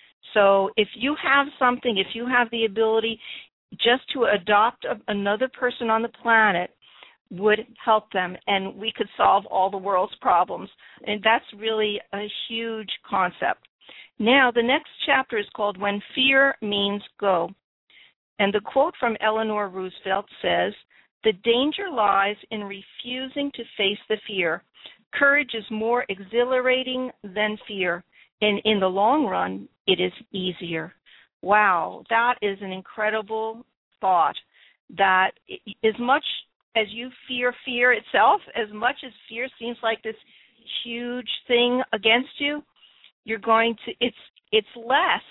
S2: So if you have something, if you have the ability just to adopt another person on the planet, would help them, and we could solve all the world's problems. And that's really a huge concept. Now, the next chapter is called When Fear Means Go. And the quote from Eleanor Roosevelt says, "The danger lies in refusing to face the fear. Courage is more exhilarating than fear, and in the long run, it is easier." Wow, that is an incredible thought, that as much as you fear fear itself, as much as fear seems like this huge thing against you, you're going to, it's less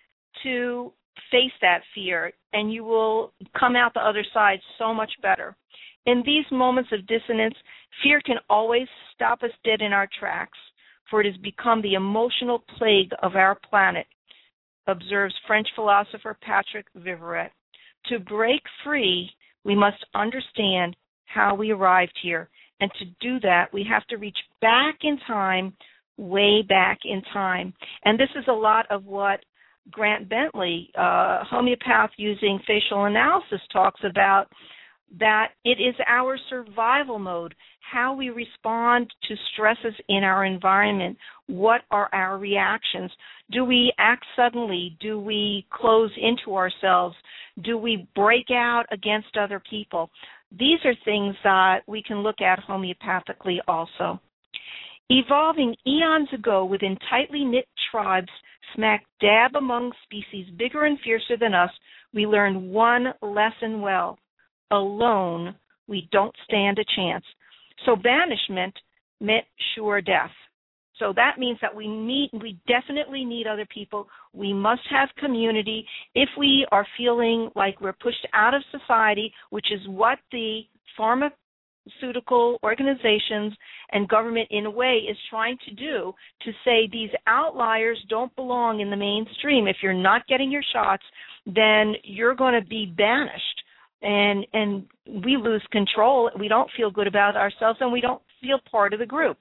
S2: to face that fear, and you will come out the other side so much better. In these moments of dissonance, fear can always stop us dead in our tracks, for it has become the emotional plague of our planet, observes French philosopher Patrick Viverette. To break free, we must understand how we arrived here. And to do that, we have to reach back in time, way back in time. And this is a lot of what Grant Bentley, homeopath using facial analysis, talks about. that it is our survival mode, how we respond to stresses in our environment. What are our reactions? Do we act suddenly? Do we close into ourselves? Do we break out against other people? These are things that we can look at homeopathically also. Evolving eons ago within tightly knit tribes, smack dab among species bigger and fiercer than us, we learned one lesson well. Alone, we don't stand a chance. So banishment meant sure death. So that means that we definitely need other people. We must have community. If we are feeling like we're pushed out of society, which is what the pharmaceutical organizations and government in a way is trying to do, to say these outliers don't belong in the mainstream. If you're not getting your shots, then you're going to be banished. And we lose control. We don't feel good about ourselves, and we don't feel part of the group.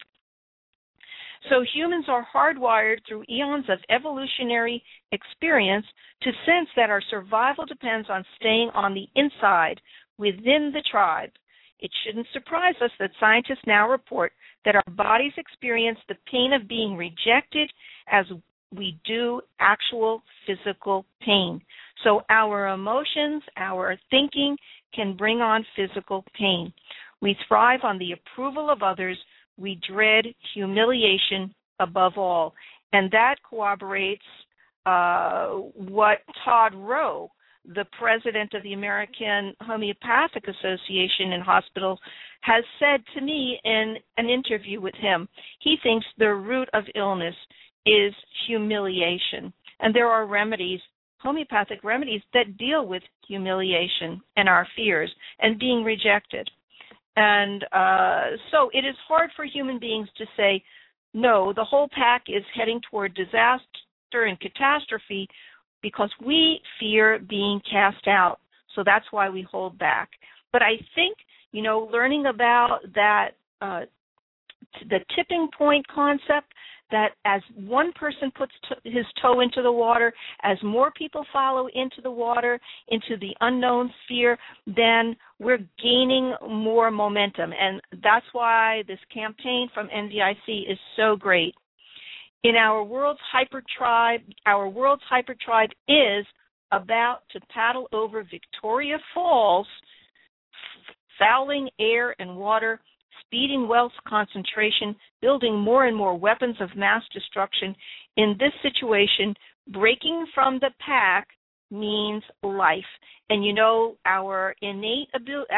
S2: So humans are hardwired through eons of evolutionary experience to sense that our survival depends on staying on the inside, within the tribe. It shouldn't surprise us that scientists now report that our bodies experience the pain of being rejected as we do actual physical pain. So our emotions, our thinking can bring on physical pain. We thrive on the approval of others. We dread humiliation above all. And that corroborates what Todd Rowe, the president of the American Homeopathic Association and Hospitals, has said to me in an interview with him. He thinks the root of illness is humiliation. And there are remedies, homeopathic remedies, that deal with humiliation and our fears and being rejected. And so it is hard for human beings to say, no, the whole pack is heading toward disaster and catastrophe because we fear being cast out. So that's why we hold back. But I think, learning about that, the tipping point concept, that as one person puts his toe into the water, as more people follow into the water, into the unknown sphere, then we're gaining more momentum. And that's why this campaign from NVIC is so great. In our world's hypertribe is about to paddle over Victoria Falls, fouling air and water, speeding wealth concentration, building more and more weapons of mass destruction. In this situation, breaking from the pack means life. And our innate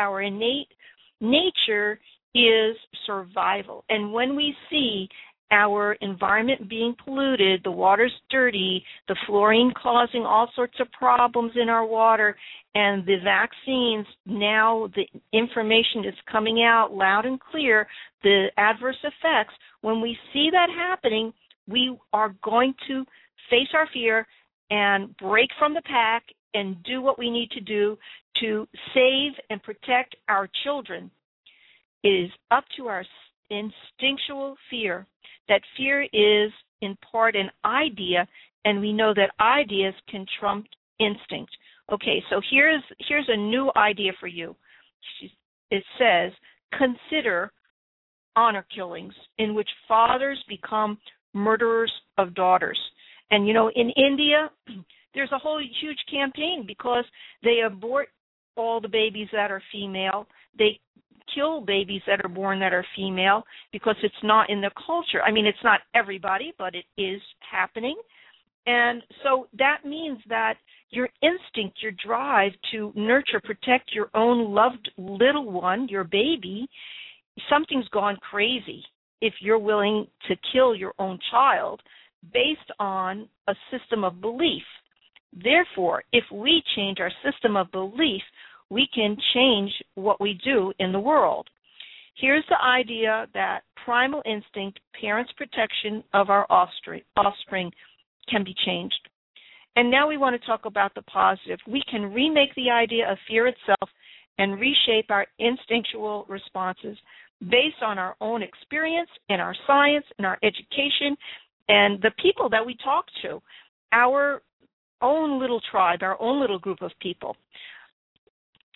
S2: nature is survival. And when we see our environment being polluted, the water's dirty, the fluorine causing all sorts of problems in our water, and the vaccines, now the information is coming out loud and clear, the adverse effects. When we see that happening, we are going to face our fear and break from the pack and do what we need to do to save and protect our children. It is up to our instinctual fear. That fear is in part an idea, and we know that ideas can trump instinct. Okay, so here's a new idea for you. It says, consider honor killings in which fathers become murderers of daughters. And, in India, there's a whole huge campaign because they abort all the babies that are female. They kill babies that are born that are female because it's not in the culture. I mean, it's not everybody, but it is happening. And so that means that your instinct, your drive to nurture, protect your own loved little one, your baby, something's gone crazy if you're willing to kill your own child based on a system of belief. Therefore, if we change our system of belief, we can change what we do in the world. Here's the idea that primal instinct, parents' protection of our offspring can be changed. And now we want to talk about the positive. We can remake the idea of fear itself and reshape our instinctual responses based on our own experience and our science and our education and the people that we talk to, our own little tribe, our own little group of people.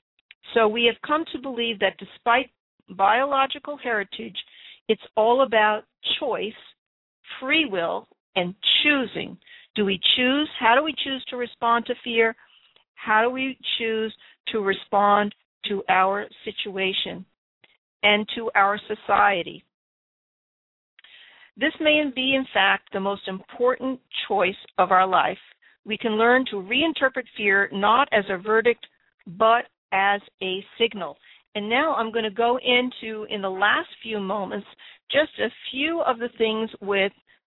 S2: So we have come to believe that despite biological heritage, it's all about choice, free will, and choosing. Do we choose? How do we choose to respond to fear? How do we choose to respond to our situation and to our society? This may be, in fact, the most important choice of our life. We can learn to reinterpret fear not as a verdict, but as a signal. And now I'm going to go into, in the last few moments, just a few of the things with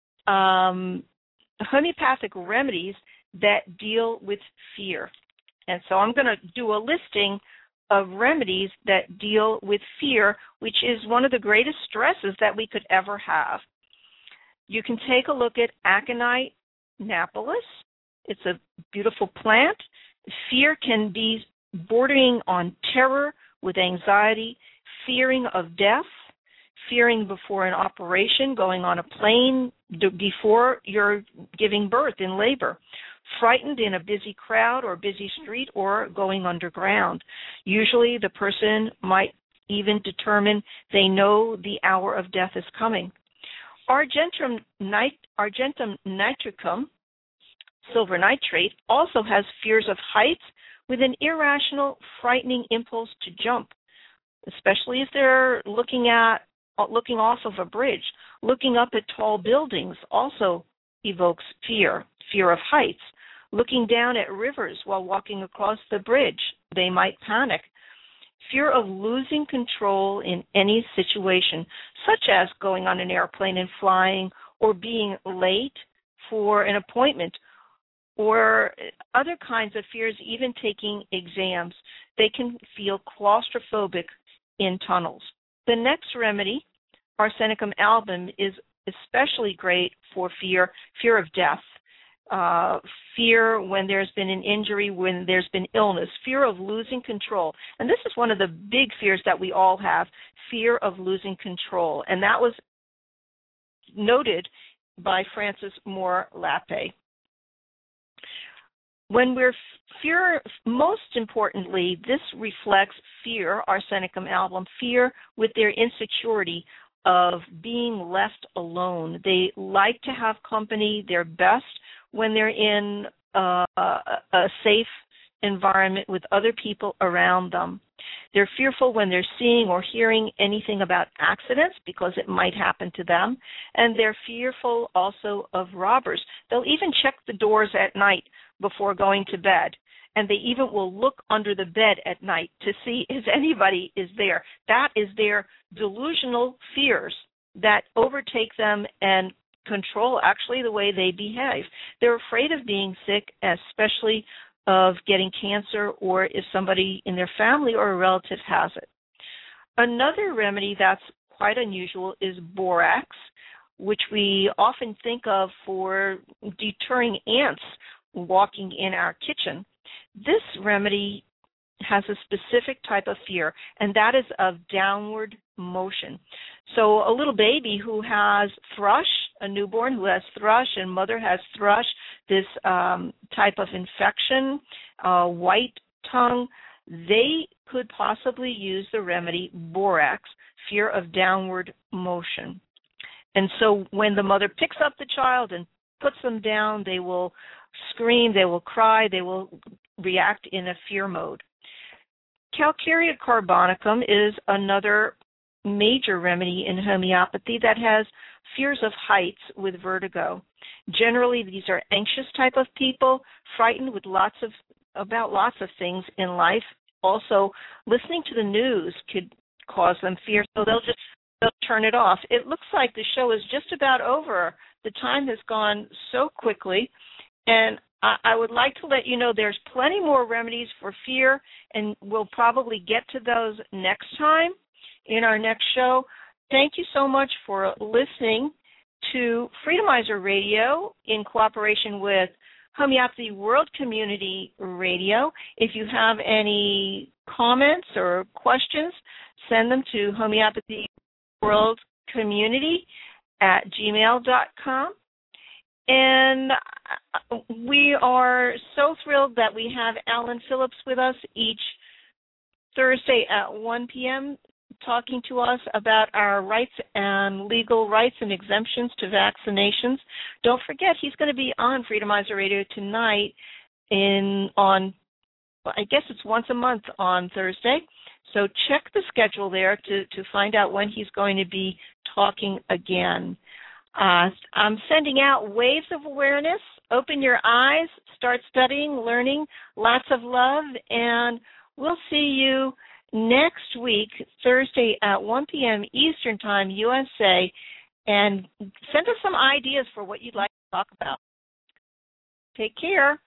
S2: homeopathic remedies that deal with fear. And so I'm going to do a listing of remedies that deal with fear, which is one of the greatest stresses that we could ever have. You can take a look at Aconite napellus. It's a beautiful plant. Fear can be bordering on terror with anxiety, fearing of death, fearing before an operation, going on a plane before you're giving birth in labor, frightened in a busy crowd or busy street, or going underground. Usually the person might even determine they know the hour of death is coming. Argentum nitricum, silver nitrate, also has fears of heights with an irrational, frightening impulse to jump, especially if they're looking off of a bridge. Looking up at tall buildings also evokes fear of heights. Looking down at rivers while walking across the bridge, they might panic. Fear of losing control in any situation, such as going on an airplane and flying, or being late for an appointment, or other kinds of fears, even taking exams. They can feel claustrophobic in tunnels. The next remedy, Arsenicum album, is especially great for fear of death, fear when there's been an injury, when there's been illness, fear of losing control. And this is one of the big fears that we all have, fear of losing control. And that was noted by Francis Moore Lappe. When we're most importantly, this reflects fear, Arsenicum album, fear with their insecurity of being left alone. They like to have company. They're best when they're in a safe environment with other people around them. They're fearful when they're seeing or hearing anything about accidents because it might happen to them. And they're fearful also of robbers. They'll even check the doors at night before going to bed. And they even will look under the bed at night to see if anybody is there. That is their delusional fears that overtake them and control actually the way they behave. They're afraid of being sick, especially of getting cancer, or if somebody in their family or a relative has it. Another remedy that's quite unusual is borax, which we often think of for deterring ants walking in our kitchen. This remedy has a specific type of fear, and that is of downward motion. So a little baby who has thrush, a newborn who has thrush, and mother has thrush, this type of infection, white tongue, they could possibly use the remedy borax, fear of downward motion. And so when the mother picks up the child and puts them down, they will scream, they will cry, they will react in a fear mode. Calcarea carbonicum is another major remedy in homeopathy that has fears of heights with vertigo. Generally, these are anxious type of people, frightened with about lots of things in life. Also, listening to the news could cause them fear, so they'll turn it off. It looks like the show is just about over. The time has gone so quickly, and I would like to let you know there's plenty more remedies for fear, and we'll probably get to those next time in our next show. Thank you so much for listening to Freedomizer Radio in cooperation with Homeopathy World Community Radio. If you have any comments or questions, send them to homeopathyworldcommunity@gmail.com. And we are so thrilled that we have Alan Phillips with us each Thursday at 1 p.m. talking to us about our rights and legal rights and exemptions to vaccinations. Don't forget, he's going to be on Freedomizer Radio tonight I guess it's once a month on Thursday. So check the schedule there to find out when he's going to be talking again. I'm sending out waves of awareness. Open your eyes, start studying, learning, lots of love, and we'll see you next week, Thursday at 1 p.m. Eastern Time, USA, and send us some ideas for what you'd like to talk about. Take care.